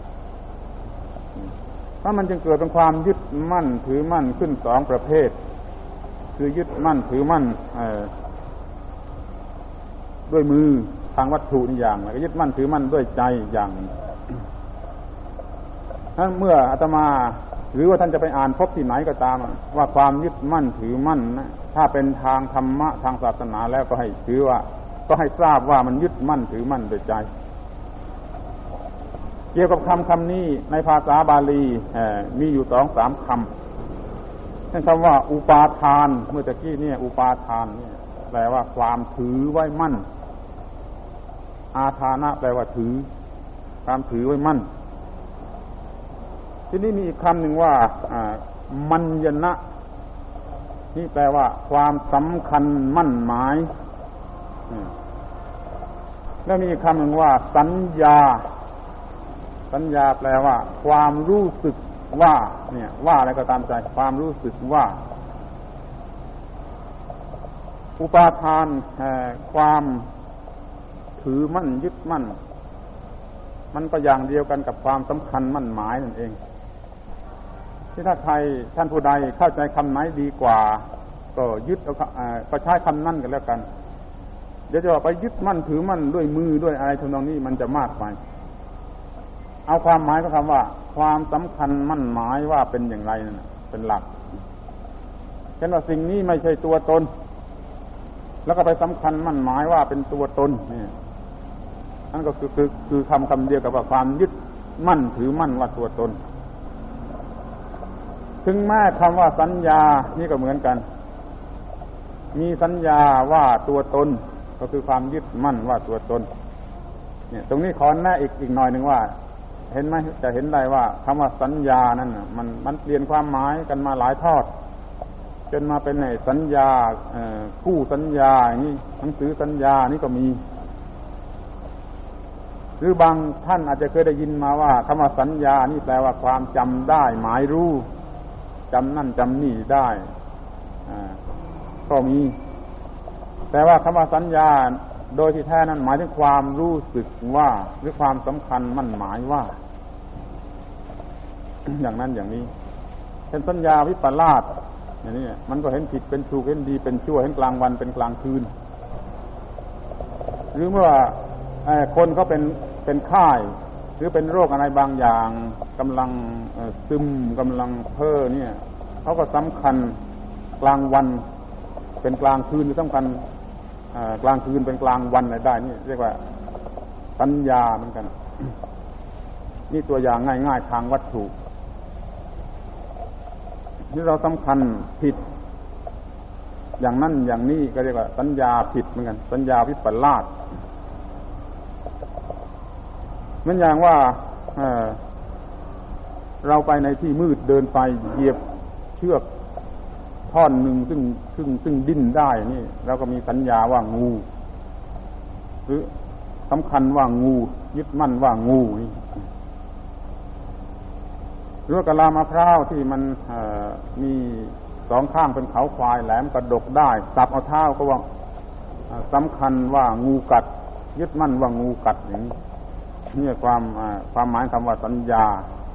ถ้ามันจึงเกิดเป็นความยึดมั่นถือมั่นขึ้นสองประเภทคือยึดมั่นถือมั่นด้วยมือทางวัตถุนี่อย่างแล้วก็ยึดมั่นถือมั่นด้วยใจอย่างนั้นเมื่ออาตมาหรือว่าท่านจะไปอ่านพบที่ไหนก็ตามว่าความยึดมั่นถือมั่นนะถ้าเป็นทางธรรมะทางศาสนาแล้วก็ให้ถือว่าก็ให้ทราบว่ามันยึดมั่นถือมั่นด้วยใจเกี่ยวกับคำนี้ในภาษาบาลีมีอยู่ 2-3 คำเช่นคำว่าอุปาทานเมื่อตะกี้เนี่ยอุปาทานเนี่ยแปลว่าความถือไว้มั่นอาทานะแปลว่าถือความถือไว้มั่นที่นี่มีอีกคำหนึ่งว่ามัญญนะนี่แปลว่าความสำคัญมั่นหมายแล้วมีอีกคำหนึ่งว่าสัญญาแปลว่าความรู้สึกว่าเนี่ยว่าอะไรก็ตามใจความรู้สึกว่าอุปาทานความถือมั่นยึดมั่นมันก็อย่างเดียวกันกับความสำคัญมั่นหมายนั่นเองที่ถ้าใครท่านผู้ใดเข้าใจคำไหนดีกว่าก็ยึดก็ใช้คำนั้นกันแล้วกันเดี๋ยวจะไปยึดมั่นถือมั่นด้วยมือด้วยอะไรทำนองนี้มันจะมากไปเอาความหมายของคำว่าความสำคัญมั่นหมายว่าเป็นอย่างไรนั่นเป็นหลักเช่นว่าสิ่งนี้ไม่ใช่ตัวตนแล้วก็ไปสำคัญมั่นหมายว่าเป็นตัวตนนี่นั่นก็คือคำเดียวกับว่าความยึดมั่นถือมั่นว่าตัวตนถึงแม้คำว่าสัญญานี่ก็เหมือนกันมีสัญญาว่าตัวตนก็คือความยึดมั่นว่าตัวตนเนี่ยตรงนี้ขอแนะอีกหน่อยนึงว่าเห็นไหมจะเห็นได้ว่าคำว่าสัญญานั้นมันเปลี่ยนความหมายกันมาหลายทอดจนมาเป็นสัญญาคู่สัญญาอย่างนี้หนังสือสัญญานี่ก็มีหรือบางท่านอาจจะเคยได้ยินมาว่าคำว่าสัญญานี่แปลว่าความจำได้หมายรู้จำนั่นจำนี่ได้ก็มีแต่ว่าคำว่าสัญญาโดยที่แท้นั้นหมายถึงความรู้สึกว่าหรือความสำคัญมั่นหมายว่า อย่างนั้นอย่างนี้เป็นสัญญาวิปลาสอย่างนี้มันก็เห็นผิดเป็นถูกเห็นดีเป็นชั่วเห็นกลางวันเป็นกลางคืนหรือเมื่อคนเขาเป็นไข้หรือเป็นโรคอะไรบางอย่างกำลังซึมกำลังเพ้อเนี่ยเขาก็สำคัญกลางวันเป็นกลางคืนหรือสำคัญกลางคืนเป็นกลางวันอะไรได้นี่เรียกว่าสัญญาเหมือนกันนี่ตัวอย่างง่ายๆทางวัตถุที่เราสำคัญผิดอย่างนั้นอย่างนี้ก็เรียกว่าสัญญาผิดเหมือนกันสัญญาวิปลาสเหมือนอย่างว่าเราไปในที่มืดเดินไปเหยียบเชือกท่อนหนึ่งซึ่งดิ้นได้นี่เราก็มีสัญญาว่างูหรือสำคัญว่างูยึดมั่นว่างูนี่หรือว่ากะลามะพร้าวที่มันมีสองข้างเป็นเขาควายแหลมกระดกได้สับเอาเท้าก็ว่าสำคัญว่างูกัดยึดมั่นว่างูกัดอย่างนี้นี่ความหมายคำว่าสัญญา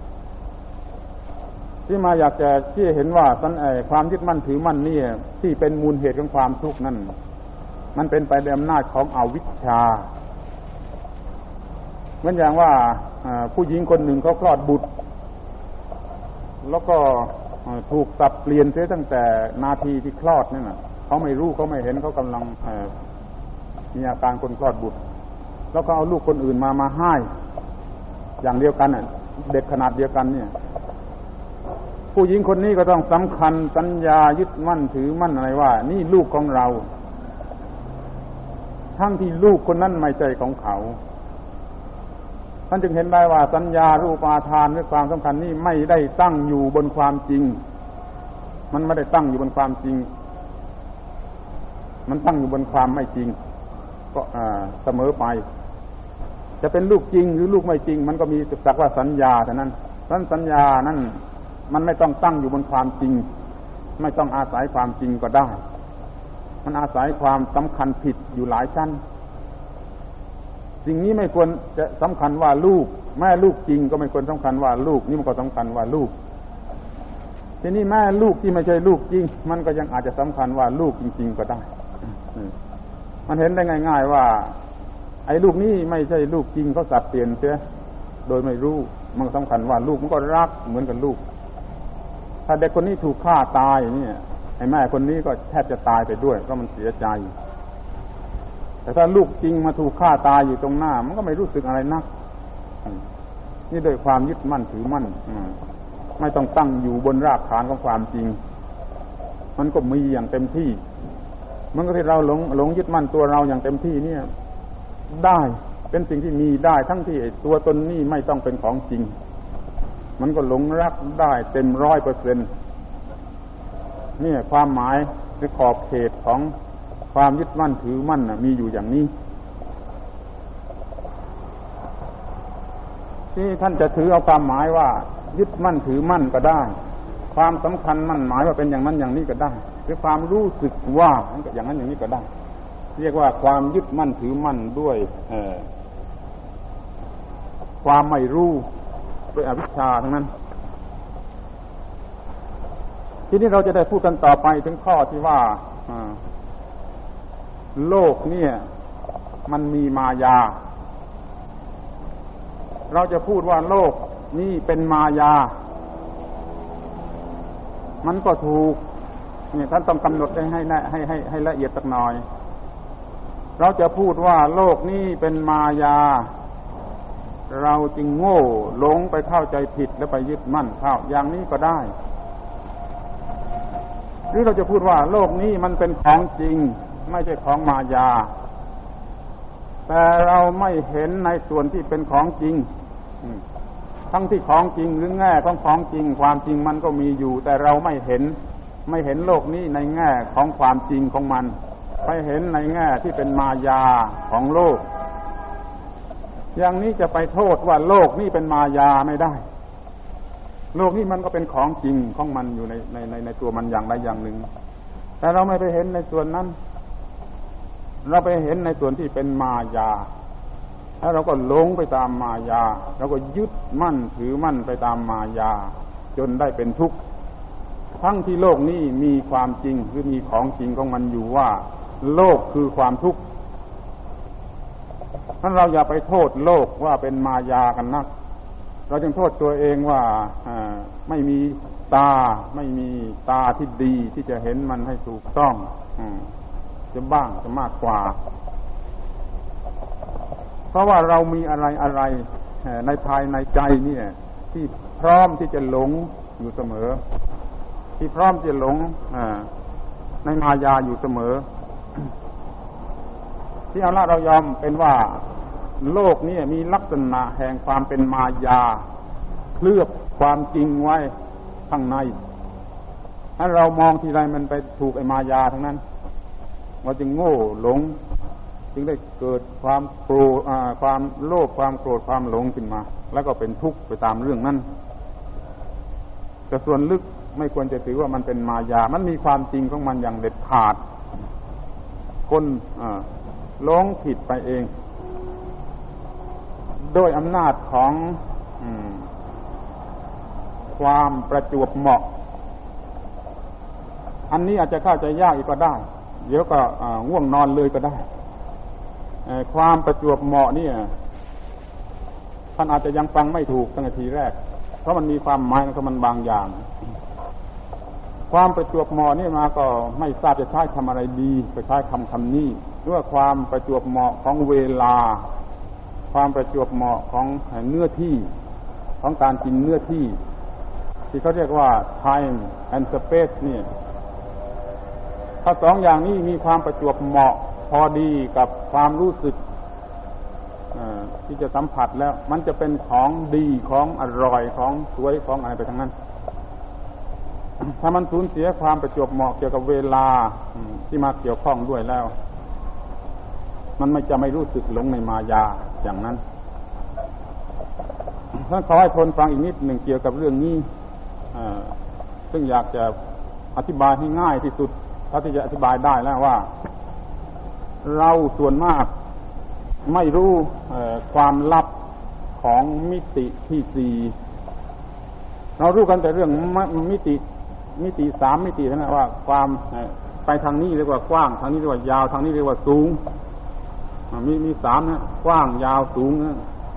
ที่มาอยากจะชี้เห็นว่าความยึดมั่นถือมั่นนี่ที่เป็นมูลเหตุของความทุกข์นั่นมันเป็นไปด้วยอำนาจของอวิชชาเหมือนอย่างว่าผู้หญิงคนหนึ่งเขาคลอดบุตรแล้วก็ถูกสับเปลี่ยนเสียตั้งแต่นาทีที่คลอดนั่นน่ะเขาไม่รู้เขาไม่เห็นเขากำลังมีอาการคนคลอดบุตรแล้วก็เอาลูกคนอื่นมาให้อย่างเดียวกันน่ะเด็กขนาดเดียวกันเนี่ยผู้หญิงคนนี้ก็ต้องสำคัญสัญญายึดมั่นถือมั่นอะไรว่านี่ลูกของเราทั้งที่ลูกคนนั้นไม่ใช่ของเขาท่านจึงเห็นได้ว่าสัญญารูปาทานหรือความสำคัญนี่ไม่ได้ตั้งอยู่บนความจริงมันไม่ได้ตั้งอยู่บนความจริงมันตั้งอยู่บนความไม่จริงก็เสมอไปจะเป็นลูกจริงหรือลูกไม่จริงมันก็มีสักว่าสัญญาเท่านั้นสัญญานั้นมันไม่ต้องตั้งอยู่บนความจริงไม่ต้องอาศัยความจริงก็ได้มันอาศัยความสำคัญผิดอยู่หลายชั้นสิ่งนี้ไม่ควรจะสำคัญว่าลูกแม่ลูกจริงก็ไม่ควรสำคัญว่าลูกนี่มันก็สำคัญว่าลูกทีนี้แม่ลูกที่ไม่ใช่ลูกจริงมันก็ยังอาจจะสำคัญว่าลูกจริงๆก็ได้มันเห็นได้ง่ายๆว่าไอ้ลูกนี้ไม่ใช่ลูกจริงเขาสับเปลี่ยนเสียโดยไม่รู้มันสำคัญว่าลูกมันก็รักเหมือนกับลูกถ้าเด็กคนนี้ถูกฆ่าตายเนี่ยไอ้แม่คนนี้ก็แทบจะตายไปด้วยเพราะมันเสียใจแต่ถ้าลูกจริงมาถูกฆ่าตายอยู่ตรงหน้ามันก็ไม่รู้สึกอะไรนักนี่โดยความยึดมั่นถือมั่นไม่ต้องตั้งอยู่บนรากฐานของความจริงมันก็มีอย่างเต็มที่มันก็ที่เราหลงยึดมั่นตัวเราอย่างเต็มที่เนี่ยได้เป็นสิ่งที่มีได้ทั้งที่ตัวตนนี่ไม่ต้องเป็นของจริงมันก็หลงรักได้เต็ม 100% นี่ความหมายหรือขอบเขตของความยึดมั่นถือมั่นมีอยู่อย่างนี้ที่ท่านจะถือเอาความหมายว่ายึดมั่นถือมั่นก็ได้ความสำคัญมั่นหมายว่าเป็นอย่างนั้นอย่างนี้ก็ได้หรือความรู้สึกว่าอย่างนั้นอย่างนี้ก็ได้เรียกว่าความยึดมั่นถือมั่นด้วยความไม่รู้ด้วยอวิชชาทั้งนั้นทีนี้เราจะได้พูดกันต่อไปถึงข้อที่ว่าโลกเนี่ยมันมีมายาเราจะพูดว่าโลกนี่เป็นมายามันก็ถูกเนี่ยท่านต้องกำหนดให้ละเอียดสักหน่อยเราจะพูดว่าโลกนี้เป็นมายาเราจึงโง่หลงไปเข้าใจผิดแล้วไปยึดมั่นเข้าอย่างนี้ก็ได้หรือเราจะพูดว่าโลกนี้มันเป็นของจริงไม่ใช่ของมายาแต่เราไม่เห็นในส่วนที่เป็นของจริงทั้งที่ของจริงหรือแง่ของจริงความจริงมันก็มีอยู่แต่เราไม่เห็นโลกนี้ในแง่ของความจริงของมันไปเห็นในแง่ที่เป็นมายาของโลกอย่างนี้จะไปโทษว่าโลกนี่เป็นมายาไม่ได้โลกนี้มันก็เป็นของจริงของมันอยู่ในตัวมันอย่างใดอย่างหนึ่งแต่เราไม่ไปเห็นในส่วนนั้นเราไปเห็นในส่วนที่เป็นมายาแล้วเราก็หลงไปตามมายาเราก็ยึดมั่นถือมั่นไปตามมายาจนได้เป็นทุกข์ทั้งที่โลกนี้มีความจริงหรือมีของจริงของมันอยู่ว่าโลกคือความทุกข์ท่านเราอย่าไปโทษโลกว่าเป็นมายากันนักเราจึงโทษตัวเองว่าไม่มีตาไม่มีตาที่ดีที่จะเห็นมันให้ถูกต้องจะบ้างจะมากกว่าเพราะว่าเรามีอะไรในภายในใจเนี่ยที่พร้อมที่จะหลงอยู่เสมอที่พร้อมจะหลงในมายาอยู่เสมอที่เอาละเรายอมเป็นว่าโลกนี้มีลักษณะแห่งความเป็นมายาเคลือบความจริงไว้ข้างในถ้าเรามองทีไรมันไปถูกไอ้มายาทั้งนั้นเราจึงโง่หลงจึงได้เกิดความโกรธความโลภความโกรธความหลงขึ้นมาแล้วก็เป็นทุกข์ไปตามเรื่องนั้นแต่ส่วนลึกไม่ควรจะถือว่ามันเป็นมายามันมีความจริงของมันอย่างเด็ดขาดคนหลงผิดไปเองโดยอำนาจของความประจวบเหมาะอันนี้อาจจะเข้าใจยากอีกก็ได้เดี๋ยวก็ง่วงนอนเลยก็ได้ความประจวบเหมาะนี่ท่านอาจจะยังฟังไม่ถูกตั้งแต่ทีแรกเพราะมันมีความหมายของมันบางอย่างความประจวบเหมาะนี่มาก็ไม่ทราบจะใช้คำอะไรดีไปใช้คำนี้หรือว่าความประจวบเหมาะของเวลาความประจวบเหมาะของเนื้อที่ของการกินเนื้อที่ที่เขาเรียกว่า time and space นี่ถ้าสองอย่างนี้มีความประจวบเหมาะพอดีกับความรู้สึกที่จะสัมผัสแล้วมันจะเป็นของดีของอร่อยของสวยของอะไรไปทั้งนั้นถ้ามันสูญเสียความประจวบเหมาะเกี่ยวกับเวลาที่มาเกี่ยวข้องด้วยแล้วมันไม่รู้สึกหลงในมายาอย่างนั้นท่านขอให้ทนฟังอีกนิดหนึ่งเกี่ยวกับเรื่องนี้ซึ่งอยากจะอธิบายให้ง่ายที่สุดถ้าที่จะอธิบายได้แล้วว่าเราส่วนมากไม่รู้ความลับของมิติที่สี่เรารู้กันแต่เรื่องมิติสามมิติเท่านั้นว่าความไปทางนี้เรียกว่ากว้างทางนี้เรียกว่ายาวทางนี้เรียกว่าสูงมีสามนะกว้างยาวสูงนะ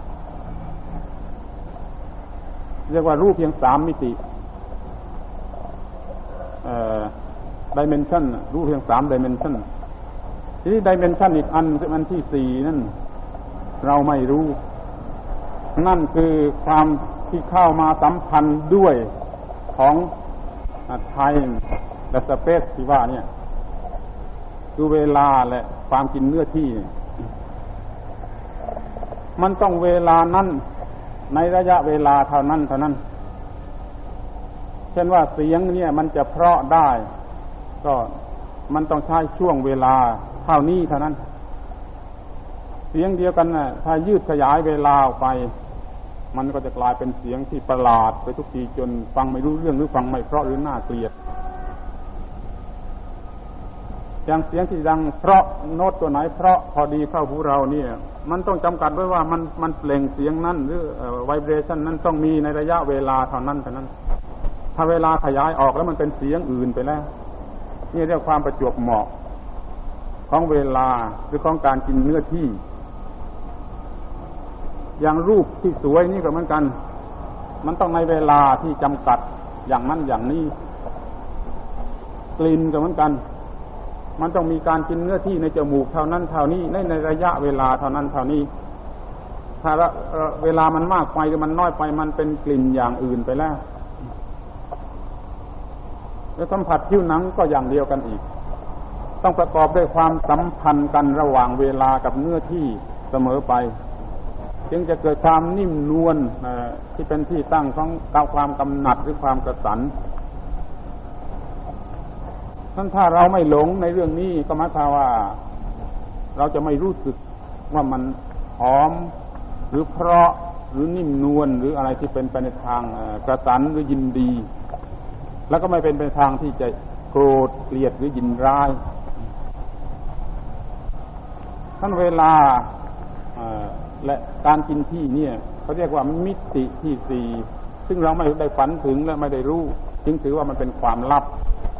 เรียกว่ารูปเพียงสามมิติdimension รูปเพียงสาม dimension ทีนี้ dimension อีกอันที่สี่นั่นเราไม่รู้นั่นคือความที่เข้ามาสัมพันธ์ด้วยของtime และ space ที่ว่าเนี่ยคือเวลาและความกินเนื้อที่มันต้องเวลานั้นในระยะเวลาเท่านั้นเช่นว่าเสียงเนี่ยมันจะเพราะได้ก็มันต้องใช้ช่วงเวลาเท่านี้เท่านั้นเสียงเดียวกันน่ะถ้ายืดขยายเวลาออกไปมันก็จะกลายเป็นเสียงที่ประหลาดไปทุกทีจนฟังไม่รู้เรื่องหรือฟังไม่เพราะหรือน่าเกลียดอย่างเสียงที่ดังเพราะโน้ตตัวไหนเพราะพอดีเข้าหูเราเนี่ยมันต้องจำกัดไว้ว่ามันเปล่งเสียงนั้นหรือไวเบรชั่นนั้นต้องมีในระยะเวลาเท่านั้นถ้าเวลาขยายออกแล้วมันเป็นเสียงอื่นไปแล้วนี่เรียกความประจวบเหมาะของเวลาหรือของการกินเนื้อที่อย่างรูปที่สวยนี่ก็เหมือนกันมันต้องในเวลาที่จำกัดอย่างนั้นอย่างนี้กลิ่นก็เหมือนกันมันต้องมีการกินเนื้อที่ในจมูกเท่านั้นเท่านี้ในระยะเวลาเท่านั้นเท่านี้ถ้าเวลามันมากไปหรือมันน้อยไปมันเป็นกลิ่นอย่างอื่นไปแล้วแล้วสัมผัสผิวหนังก็อย่างเดียวกันอีกต้องประกอบด้วยความสัมพันธ์กันระหว่างเวลากับเนื้อที่เสมอไปจึงจะเกิดความนิ่มนวลที่เป็นที่ตั้งของความกำหนัดหรือความกระสันถ้าเราไม่หลงในเรื่องนี้ก็หมายความว่าเราจะไม่รู้สึกว่ามันหอมหรือเพราะหรือนิ่มนวลหรืออะไรที่เป็นไปในทางกระสันหรือยินดีแล้วก็ไม่เป็นไปทางที่จะโกรธเกลียดหรือยินร้ายท่านเวลาและการกินที่เนี่ยเขาเรียกว่ามิติที่สี่ซึ่งเราไม่ได้ฝันถึงและไม่ได้รู้จึงถือว่ามันเป็นความลับ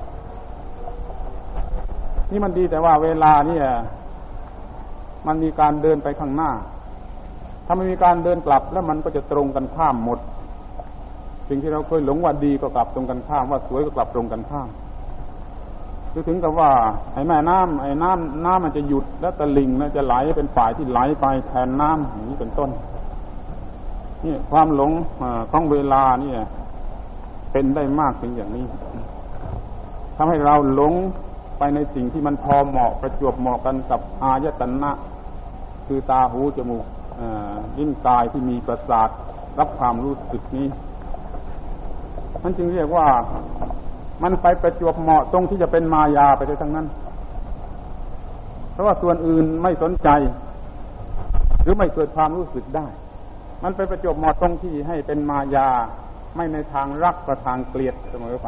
นี่มันดีแต่ว่าเวลาเนี่ยมันมีการเดินไปข้างหน้าถ้าไม่มีการเดินกลับแล้วมันก็จะตรงกันข้ามหมดสิ่งที่เราเคยหลงว่าดีก็กลับตรงกันข้ามว่าสวยก็กลับตรงกันข้ามคือถึงกับว่าไอ้แม่น้ำมันจะหยุดแล้วตะลิ่งแล้วจะไหลเป็นฝ่ายที่ไหลไปแทนน้ำอย่างนี้เป็นต้นนี่ความหลงของเวลาเนี่ยเป็นได้มากถึงอย่างนี้ทำให้เราหลงไปในสิ่งที่มันพอเหมาะประจวบเหมาะกันกับอายตนะคือตาหูจมูกลิ้นกายที่มีประสาทรับความรู้สึกนี้มันจึงเรียกว่ามันไปประจวบเหมาะตรงที่จะเป็นมายาไปได้ทั้งนั้นเพราะว่าส่วนอื่นไม่สนใจหรือไม่เกิดความรู้สึกได้มันไปประจวบเหมาะตรงที่ให้เป็นมายาไม่ในทางรักก็ทางเกลียดเสมอไป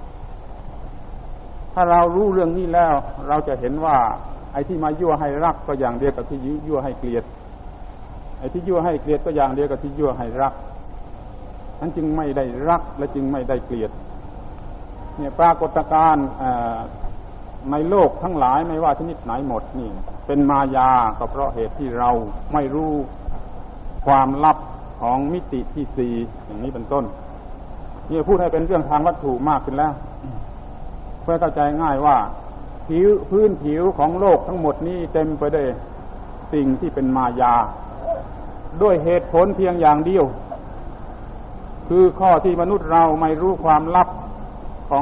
ถ้าเรารู้เรื่องนี้แล้วเราจะเห็นว่าไอ้ที่มายั่วให้รักก็อย่างเดียวกับที่ยั่วให้เกลียดไอ้ที่ยั่วให้เกลียดก็อย่างเดียวกับที่ยั่วให้รักนั้นจึงไม่ได้รักและจึงไม่ได้เกลียดเนี่ยปรากฏการณ์ในโลกทั้งหลายไม่ว่าชนิดไหนหมดนี่เป็นมายาก็เพราะเหตุที่เราไม่รู้ความลับของมิติที่สี่อย่างนี้เป็นต้นนี่พูดให้เป็นเรื่องทางวัตถุมากขึ้นแล้วเพื่อเข้าใจง่ายว่าพื้นผิวของโลกทั้งหมดนี้เต็มไปด้วยสิ่งที่เป็นมายาด้วยเหตุผลเพียงอย่างเดียวคือข้อที่มนุษย์เราไม่รู้ความลับของ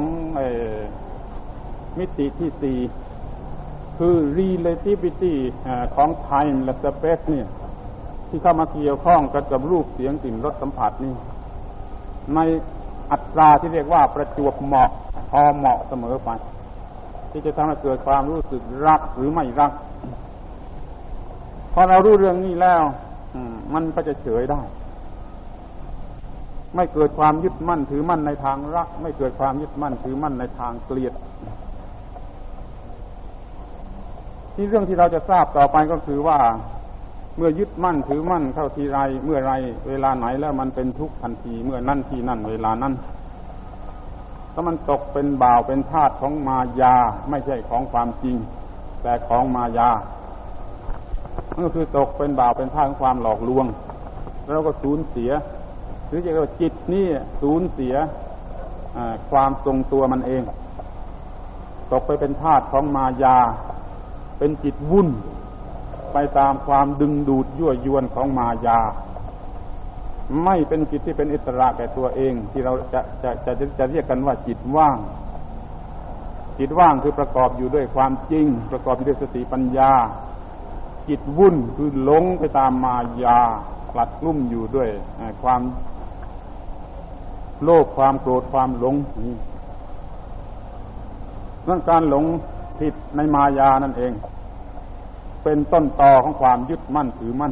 มิติที่สี่คือ relativity ของ time และ space เนี่ยที่เข้ามาเกี่ยวข้องกับรูปเสียงกลิ่นรสสัมผัสนี่ในอัตราที่เรียกว่าประจวบเหมาะพอเหมาะเสมอไปที่จะทำให้เกิดความรู้สึกรักหรือไม่รักพอเรารู้เรื่องนี้แล้วมันก็จะเฉยได้ไม่เกิดความยึดมั่นถือมั่นในทางรักไม่เกิดความยึดมั่นถือมั่นในทางเกลียดที่เรื่องที่เราจะทราบต่อไปก็คือว่าเมื่อยึดมั่นถือมั่นเข้าทีไรเมื่อไรเวลาไหนแล้วมันเป็นทุกข์ทันทีเมื่อนั่นที่นั่นเวลานั้นถ้ามันตกเป็นบ่าวเป็นทาสของมายาไม่ใช่ของความจริงแต่ของมายานั่นก็คือตกเป็นบ่าวเป็นทาสของความหลอกลวงแล้วก็สูญเสียหรือจะเรียกว่าจิตนี่สูญเสียความทรงตัวมันเองตกไปเป็นทาสของมายาเป็นจิตวุ่นไปตามความดึงดูดยั่วยวนของมายาไม่เป็นจิตที่เป็นอิสระแก่ตัวเองที่เราจะเรียกกันว่าจิตว่างจิตว่างคือประกอบอยู่ด้วยความจริงประกอบอยู่ด้วยสติปัญญาจิตวุ่นคือหลงไปตามมายากลัดกลุ่มอยู่ด้วยความโลภความโกรธความหลงนี่เรื่องการหลงผิดในมายานั่นเองเป็นต้นตอของความยึดมั่นถือมั่น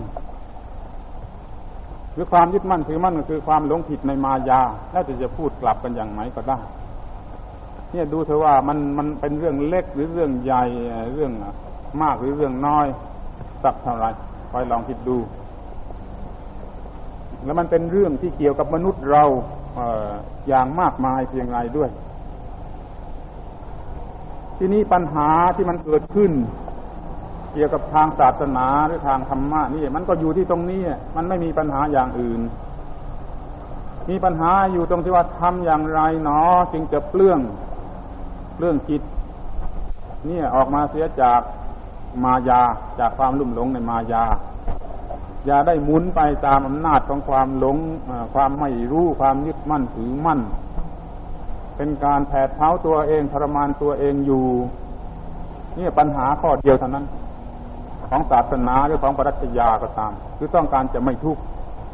หรือความยึดมั่นถือมั่นก็คือความหลงผิดในมายาแล้วจะพูดกลับกันอย่างไหนก็ได้เนี่ยดูเถอะว่ามันเป็นเรื่องเล็กหรือเรื่องใหญ่เรื่องมากหรือเรื่องน้อยสักเท่าไหร่คอยลองคิดดูแล้วมันเป็นเรื่องที่เกี่ยวกับมนุษย์เราอย่างมากมายเพียงไรด้วยที่นี้ปัญหาที่มันเกิดขึ้นเกี่ยวกับทางศาสนาหรือทางธรรมะนี่มันก็อยู่ที่ตรงนี้มันไม่มีปัญหาอย่างอื่นมีปัญหาอยู่ตรงที่ว่าทำอย่างไรหนอจึงจะเปลื้องจิตเนี่ยออกมาเสียจากมายาจากความลุ่มหลงในมายาอย่าได้หมุนไปตามอำนาจของความหลงความไม่รู้ความยึดมั่นถือมั่นเป็นการแผดเผาตัวเองทรมานตัวเองอยู่นี่ปัญหาข้อเดียวเท่านั้นของศาสนาหรือของปรัชญาก็ตามคือต้องการจะไม่ทุกข์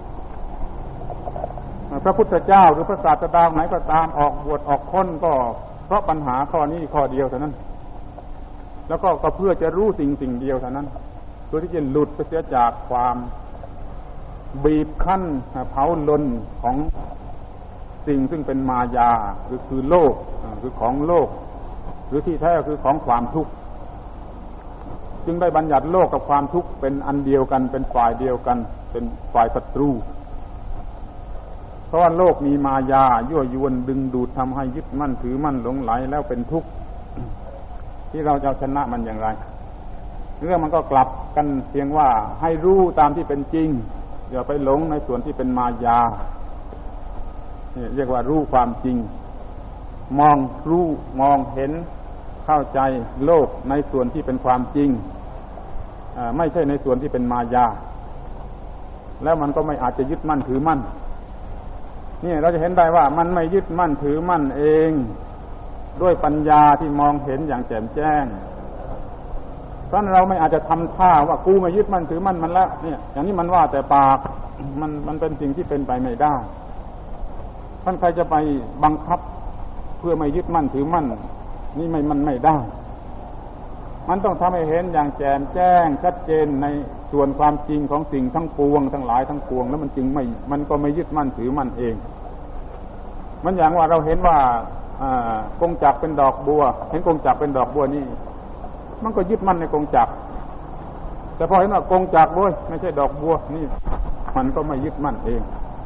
พระพุทธเจ้าหรือพระศาสดาไหนก็ตามออกบวชออกค้นก็เพราะปัญหาข้อนี้ข้อเดียวเท่านั้นแล้วก็เพื่อจะรู้สิ่งเดียวเท่านั้นเพื่อที่จะหลุดไปเสียจากความบีบคั้นเผาลนของสิ่งซึ่งเป็นมายาคือโลกคือของโลกหรือที่แท้คือของความทุกข์จึงได้บัญญัติโลกกับความทุกข์เป็นอันเดียวกันเป็นฝ่ายเดียวกันเป็นฝ่ายศัตรูเพราะว่าโลกมีมายายั่วยวนดึงดูดทำให้ยึดมั่นถือมั่นหลงไหลแล้วเป็นทุกข์ที่เราจะชนะมันอย่างไรเรื่องมันก็กลับกันเพียงว่าให้รู้ตามที่เป็นจริงอย่าไปหลงในส่วนที่เป็นมายาเรียกว่ารู้ความจริงมองเห็นเข้าใจโลกในส่วนที่เป็นความจริงไม่ใช่ในส่วนที่เป็นมายาแล้วมันก็ไม่อาจจะยึดมั่นถือมั่นนี่เราจะเห็นได้ว่ามันไม่ยึดมั่นถือมั่นเองด้วยปัญญาที่มองเห็นอย่างแจ่มแจ้งเพราะเราไม่อาจจะทำท่าว่ากูไม่ยึดมั่นถือมั่นมันแล้วเนี่ยอย่างนี้มันว่าแต่ปากมันเป็นสิ่งที่เป็นไปไม่ได้ท่านใครจะไปบังคับเพื่อไม่ยึดมั่นถือมั่นนี่มันไม่ได้มันต้องทำให้เห็นอย่างแจ่มแจ้งชัดเจนในส่วนความจริงของสิ่งทั้งปวงทั้งหลายทั้งปวงแล้วมันก็ไม่ยึดมั่นถือมั่นเองมันอย่างว่าเราเห็นว่ากงจักรเป็นดอกบัวเห็นกงจักรเป็นดอกบัวนี่มันก็ยึดมั่นในกงจักรแต่พอเห็นว่ากงจักรด้วยไม่ใช่ดอกบัวนี่มันก็ไม่ยึดมั่นเอง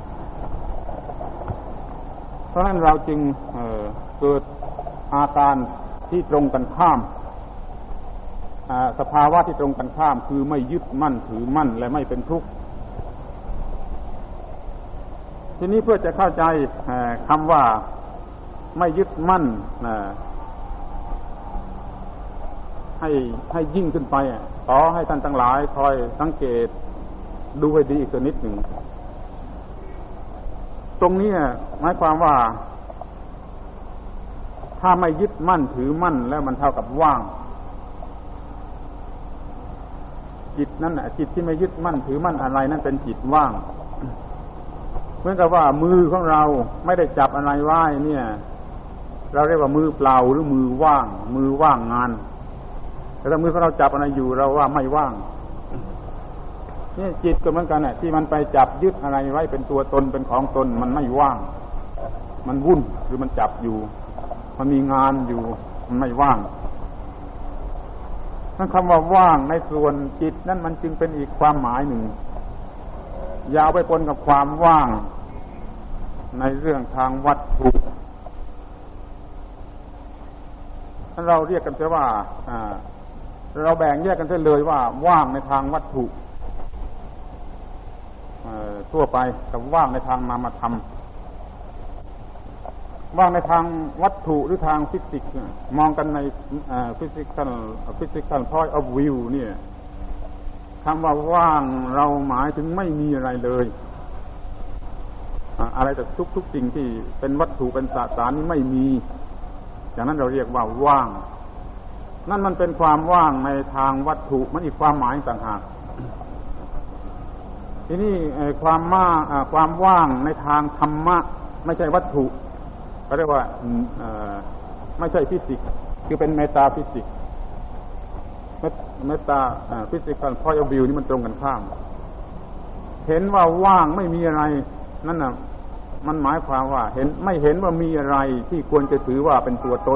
เพราะฉะนั้นเราจึงเกิดอาการที่ตรงกันข้ามสภาวะที่ตรงกันข้ามคือไม่ยึดมั่นถือมั่นและไม่เป็นทุกข์ทีนี้เพื่อจะเข้าใจคำว่าไม่ยึดมั่นให้ยิ่งขึ้นไปขอให้ท่านทั้งหลายคอยสังเกตดูให้ดีอีกสักนิดหนึ่งตรงนี้หมายความว่าถ้าไม่ยึดมั่นถือมั่นแล้วมันเท่ากับว่างจิตนั้นจิตที่ไม่ยึดมั่นถือมั่นอะไรนั้นเป็นจิตว่างเหมือนกับว่ามือของเราไม่ได้จับอะไรไว้เนี่ยเราเรียกว่ามือเปล่าหรือมือว่างงานแต่ถ้ามือของเราจับอะไรอยู่เราว่าไม่ว่างนี่จิตก็เหมือนกันที่มันไปจับยึดอะไรไว้เป็นตัวตนเป็นของตนมันไม่ว่างมันวุ่นหรือมันจับอยู่มันมีงานอยู่มันไม่ว่างนั่นคำว่าว่างในส่วนจิตนั่นมันจึงเป็นอีกความหมายหนึ่งยาวไปปนกับความว่างในเรื่องทางวัตถุถ้าเราเรียกกันเสียว่าเราแบ่งแยกกันเสียเลยว่าว่างในทางวัตถุทั่วไปกับว่างในทางนามธรรมว่างในทางวัตถุหรือทางฟิสิกส์มองกันในphysical point of view เนี่ยคำว่าว่างเราหมายถึงไม่มีอะไรเลยอะไรแต่ทุกสิ่งที่เป็นวัตถุเป็นสสารนี่ไม่มีอย่างนั้นเราเรียกว่าว่างนั่นมันเป็นความว่างในทางวัตถุมันอีกความหมายต่างหากทีนี้ความว่างในทางธรรมะไม่ใช่วัตถุเขาเรียกว่าไม่ใช่ฟิสิกส์คือเป็นเมตาฟิสิกส์เมตาฟิสิกส์พอยต์ออฟวิวนี่มันตรงกันข้ามเห็นว่าว่างไม่มีอะไรนั่นน่ะมันหมายความว่าไม่เห็นว่ามีอะไรที่ควรจะถือว่าเป็นตัวตน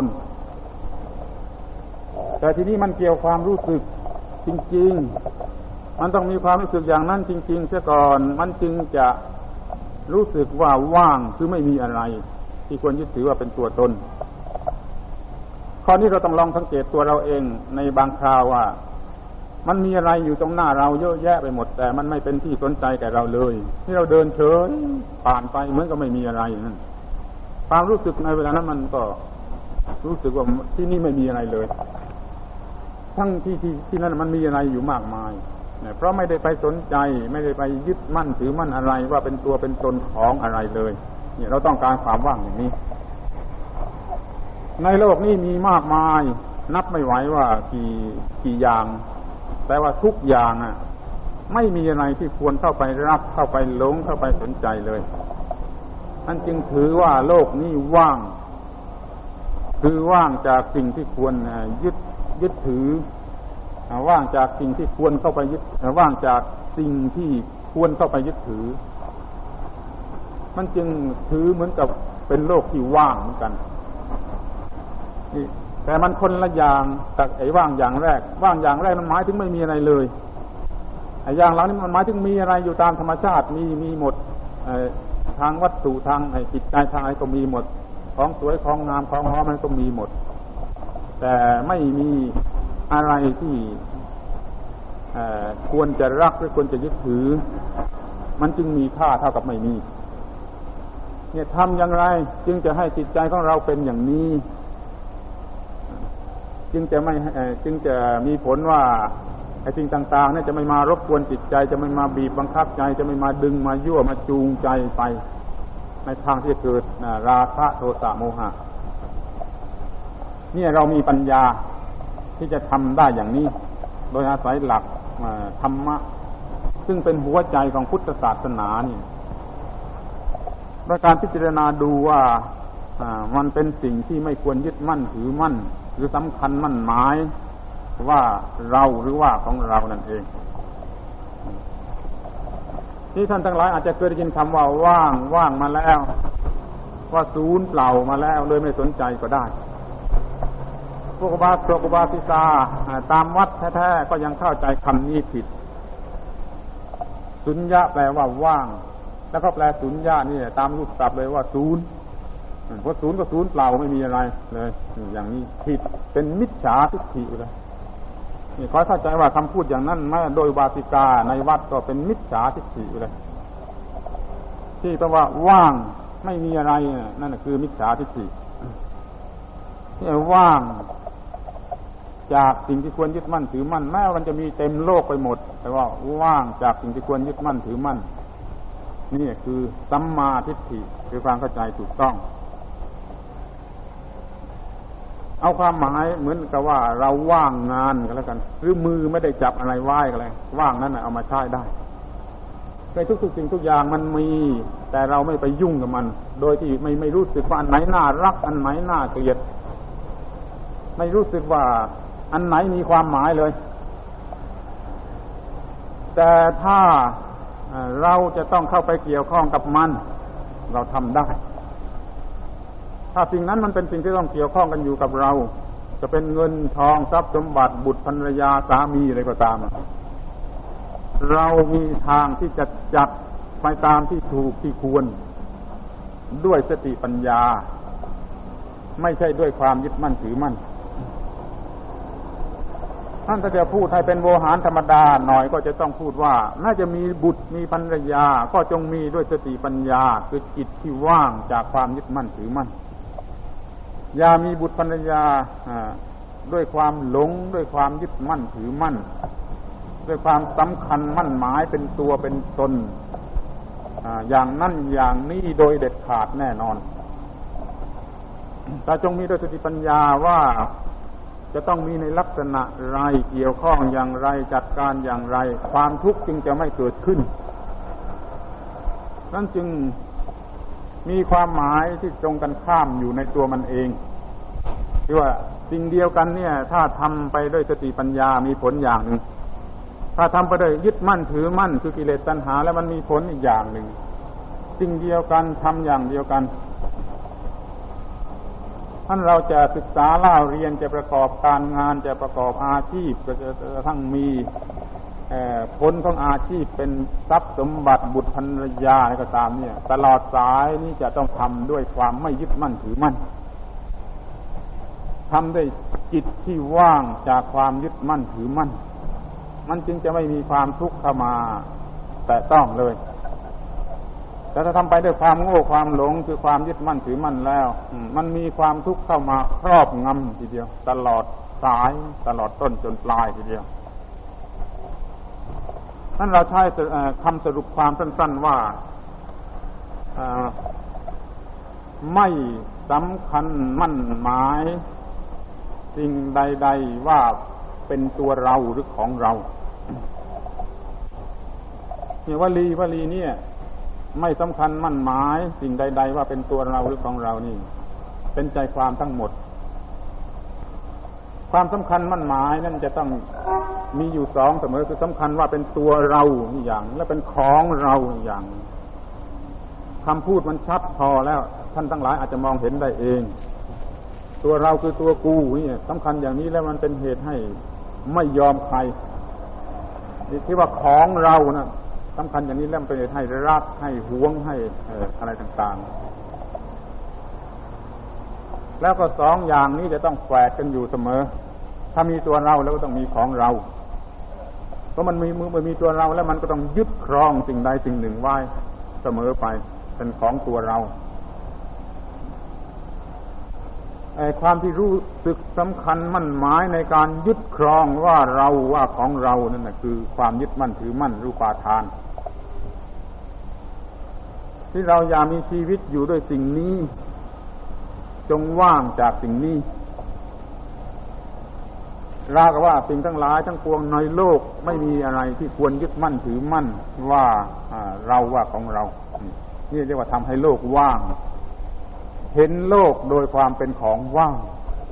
แต่ทีนี้มันเกี่ยวความรู้สึกจริงๆมันต้องมีความรู้สึกอย่างนั้นจริงๆเสียก่อนมันจึงจะรู้สึกว่าว่างคือไม่มีอะไรที่ควรยึดถือว่าเป็นตัวตนข้อนี้เราต้องลองสังเกตตัวเราเองในบางคราวว่ามันมีอะไรอยู่ตรงหน้าเราเยอะแยะไปหมดแต่มันไม่เป็นที่สนใจแก่เราเลยที่เราเดินเฉยผ่านไปเหมือนกับไม่มีอะไรนั่นความรู้สึกในเวลานั้นมันก็รู้สึกว่าที่นี่ไม่มีอะไรเลยทั้งที่นั่นมันมีอะไรอยู่มากมายเพราะไม่ได้ไปสนใจไม่ได้ไปยึดมั่นถือมั่นอะไรว่าเป็นตัวเป็นตนของอะไรเลยเนี่ยเราต้องการความว่างอย่างนี้ในโลกนี้มีมากมายนับไม่ไหวว่ากี่อย่างแต่ว่าทุกอย่างไม่มีอะไรที่ควรเข้าไปรับเข้าไปหลงเข้าไปสนใจเลยนั่นจึงถือว่าโลกนี้ว่างคือว่างจากสิ่งที่ควรยึดถือว่างจากสิ่งที่ควรเข้าไปยึดว่างจากสิ่งที่ควรเข้าไปยึดถือมันจึงถือเหมือนกับเป็นโลกที่ว่างเหมือนกันนี่แต่มันคนละอย่างกับไอ้ว่างอย่างแรกว่างอย่างแรกมันหมายถึงไม่มีอะไรเลยไอ้อย่างหลังนี้มันหมายถึงมีอะไรอยู่ตามธรรมชาติมีหมดทางวัตถุทางจิตใจทางอะไรก็มีหมดของสวยของงามของหอมมันก็มีหมดแต่ไม่มีอะไรที่ควรจะรักหรือควรจะยึดถือมันจึงมีค่าเท่ากับไม่มีเนี่ยทำอย่างไรจึงจะให้จิตใจของเราเป็นอย่างนี้จึงจะมีผลว่าไอ้สิ่งต่างๆเนี่ยจะไม่มารบกวนจิตใจจะไม่มาบีบบังคับใจจะไม่มาดึงมายั่วมาจูงใจไปในทางที่จะเกิดราคะโทสะโมหะเนี่ยเรามีปัญญาที่จะทำได้อย่างนี้โดยอาศัยหลักธรรมะซึ่งเป็นหัวใจของพุทธศาสนานี่ด้วยการพิจารณาดูว่ามันเป็นสิ่งที่ไม่ควรยึดมั่นถือมั่นหรือสำคัญมั่นหมายว่าเราหรือว่าของเรานั่นเองที่ท่านทั้งหลายอาจจะเคยได้ยินคำว่าว่างมาแล้วว่าศูนย์เปล่ามาแล้วเลยไม่สนใจก็ได้พวกอุบาสิกาตามวัดแท้ๆก็ยังเข้าใจคำนี้ผิดสุญญะแปลว่าว่างแล้วก็แปลสุญญะนี่ตามรูปศัพท์เลยว่าศูนย์เพราะศูนย์ก็ศูนย์เปล่าไม่มีอะไรเลยอย่างนี้ผิดเป็นมิจฉาทิฏฐิเลยนี่ขอเข้าใจว่าคำพูดอย่างนั้นแม้โดยอุบาสิกาในวัดก็เป็นมิจฉาทิฏฐิเลยที่แปลว่าว่างไม่มีอะไรนั่นคือมิจฉาทิฏฐิที่ว่างจากสิ่งที่ควรยึดมั่นถือมั่นแม้มันจะมีเต็มโลกไปหมดแต่ว่าว่างจากสิ่งที่ควรยึดมั่นถือมั่นนี่คือสัมมาทิฏฐิคือความเข้าใจถูกต้องเอาความหมายเหมือนกับว่าเราว่างงานกันแล้วกันหรือมือไม่ได้จับอะไรไว้กันเลยว่างนั้นเอามาใช้ได้ในทุกสิ่งทุกอย่างมันมีแต่เราไม่ไปยุ่งกับมันโดยที่ไม่รู้สึกว่าอันไหนน่ารักอันไหนน่าเกลียดไม่รู้สึกว่าอันไหนมีความหมายเลยแต่ถ้าเราจะต้องเข้าไปเกี่ยวข้องกับมันเราทำได้ถ้าสิ่งนั้นมันเป็นสิ่งที่ต้องเกี่ยวข้องกันอยู่กับเราจะเป็นเงินทองทรัพย์สมบัติบุตรภรรยาสามีอะไรก็ตามเรามีทางที่จะจัดไปตามที่ถูกที่ควรด้วยสติปัญญาไม่ใช่ด้วยความยึดมั่นถือมั่นท่านถ้าจะพูดให้เป็นโวหารธรรมดาหน่อยก็จะต้องพูดว่าน่าจะมีบุตรมีภรรยาก็จงมีด้วยสติปัญญาคือจิตที่ว่างจากความยึดมั่นถือมั่นอย่ามีบุตรภรรยาด้วยความหลงด้วยความยึดมั่นถือมั่นด้วยความสำคัญมั่นหมายเป็นตัวเป็นตนอย่างนั้นอย่างนี้โดยเด็ดขาดแน่นอนแต่จงมีด้วยสติปัญญาว่าจะต้องมีในลักษณะไรเกี่ยวข้องอย่างไรจัดการอย่างไรความทุกข์จึงจะไม่เกิดขึ้นนั่นจึงมีความหมายที่ตรงกันข้ามอยู่ในตัวมันเองที่ว่าสิ่งเดียวกันเนี่ยถ้าทำไปด้วยสติปัญญามีผลอย่างหนึ่งถ้าทำไปด้วยยึดมั่นถือมั่นคือกิเลสตัณหาแล้วมันมีผลอีกอย่างหนึ่งสิ่งเดียวกันทำอย่างเดียวกันท่านเราจะศึกษาเล่าเรียนจะประกอบการงานจะประกอบอาชีพก็จะทั้งมีผลของอาชีพเป็นทรัพย์สมบัติบุตรภรรยาอะไรก็ตามเนี่ยตลอดสายนี้จะต้องทำด้วยความไม่ยึดมั่นถือมั่นทำด้วยจิตที่ว่างจากความยึดมั่นถือมั่นมันจึงจะไม่มีความทุกข์เข้ามาแต่ต้องเลยแต่ถ้าทำไปด้วยความโง่ความหลงคือความยึดมั่นถือมั่นแล้วมันมีความทุกข์เข้ามาครอบงำทีเดียวตลอดสายตลอดต้นจนปลายทีเดียวนั่นเราใช้คำสรุปความสั้นๆว่าไม่สำคัญมั่นหมายสิ่งใดๆว่าเป็นตัวเราหรือของเราเนี่ยวลีเนี่ยไม่สำคัญมั่นหมายสิ่งใดๆว่าเป็นตัวเราหรือของเรานี่เป็นใจความทั้งหมดความสำคัญมั่นหมายนั่นจะต้องมีอยู่สองเสมอคือสำคัญว่าเป็นตัวเราอย่างและเป็นของเราอย่างคำพูดมันชัดพอแล้วท่านทั้งหลายอาจจะมองเห็นได้เองตัวเราคือตัวกูนี่สำคัญอย่างนี้แล้วมันเป็นเหตุให้ไม่ยอมใครที่ว่าของเรานะสำคัญอย่างนี้แล้วมันเป็นเหตุให้รักให้หวงให้อะไรต่างๆแล้วก็สองอย่างนี้จะต้องแฝดกันอยู่เสมอถ้ามีตัวเราแล้วก็ต้องมีของเราเพราะมันมีตัวเราแล้วมันก็ต้องยึดครองสิ่งใดสิ่งหนึ่งไว้เสมอไปเป็นของตัวเราความที่รู้สึกสำคัญมั่นหมายในการยึดครองว่าเราว่าของเรานั่นน่ะคือความยึดมั่นถือมั่นรูปาทานที่เราอย่ามีชีวิตอยู่ด้วยสิ่งนี้จงว่างจากสิ่งนี้ราวกับว่าสิ่งทั้งหลายทั้งปวงในโลกไม่มีอะไรที่ควรยึดมั่นถือมั่นว่าเราว่าของเรานี่เรียกว่าทำให้โลกว่างเห็นโลกโดยความเป็นของว่าง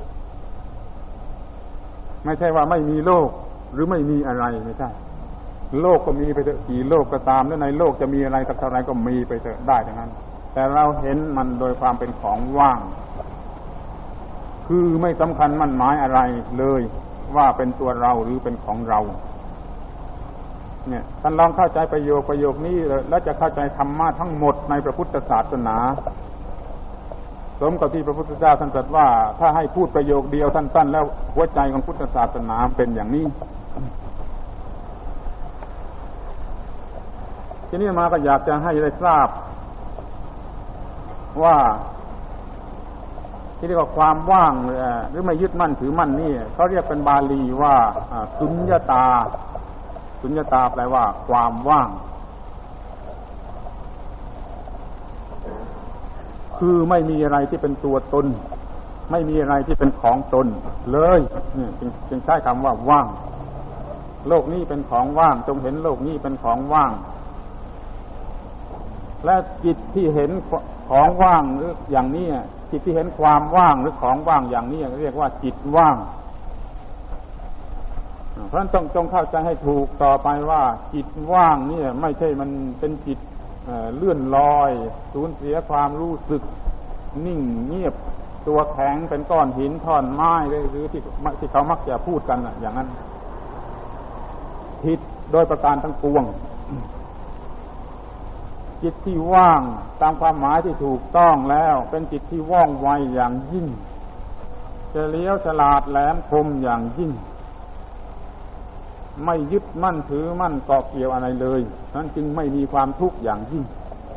ไม่ใช่ว่าไม่มีโลกหรือไม่มีอะไรไม่ใช่โลกก็มีไปเถอะกี่โลกก็ตามแล้วในโลกจะมีอะไรสักเท่าไรก็มีไปเถอะได้ทั้งนั้นแต่เราเห็นมันโดยความเป็นของว่างคือไม่สำคัญมั่นหมายอะไรเลยว่าเป็นตัวเราหรือเป็นของเราเนี่ยท่านลองเข้าใจประโยคนี้แล้วจะเข้าใจธรรมะทั้งหมดในพระพุทธศาสนาสมกับที่พระพุทธเจ้าท่านตรัสว่าถ้าให้พูดประโยคเดียวสั้นๆแล้วหัวใจของพุทธศาสนาเป็นอย่างนี้ทีนี้มาก็อยากจะให้ได้ทราบว่าที่เรียกว่าความว่างหรือไม่ยึดมั่นถือมั่นนี่เขาเรียกเป็นบาลีว่าสุญญตาสุญญตาแปลว่าความว่างคือไม่มีอะไรที่เป็นตัวตนไม่มีอะไรที่เป็นของตนเลยนี่จึงใช้คำว่าว่างโลกนี้เป็นของว่างจงเห็นโลกนี้เป็นของว่างและจิตที่เห็นของว่างหรืออย่างนี้จิตที่เห็นความว่างหรือของว่างอย่างนี้เรียกว่าจิตว่างเพราะฉะนั้นต้องจงเข้าใจให้ถูกต่อไปว่าจิตว่างนี่ไม่ใช่มันเป็นจิตเลื่อนลอยสูญเสียความรู้สึกนิ่งเงียบตัวแข็งเป็นก้อนหินท่อนไม้หรือที่เขามักจะพูดกันอย่างนั้นผิดโดยประการทั้งปวงจิตที่ว่างตามความหมายที่ถูกต้องแล้วเป็นจิตที่ว่องไวอย่างยิ่งเฉลียวฉลาดแหลมคมอย่างยิ่งไม่ยึดมั่นถือมั่นเกาะเกี่ยวอะไรเลยนั้นจึงไม่มีความทุกข์อย่างยิ่ง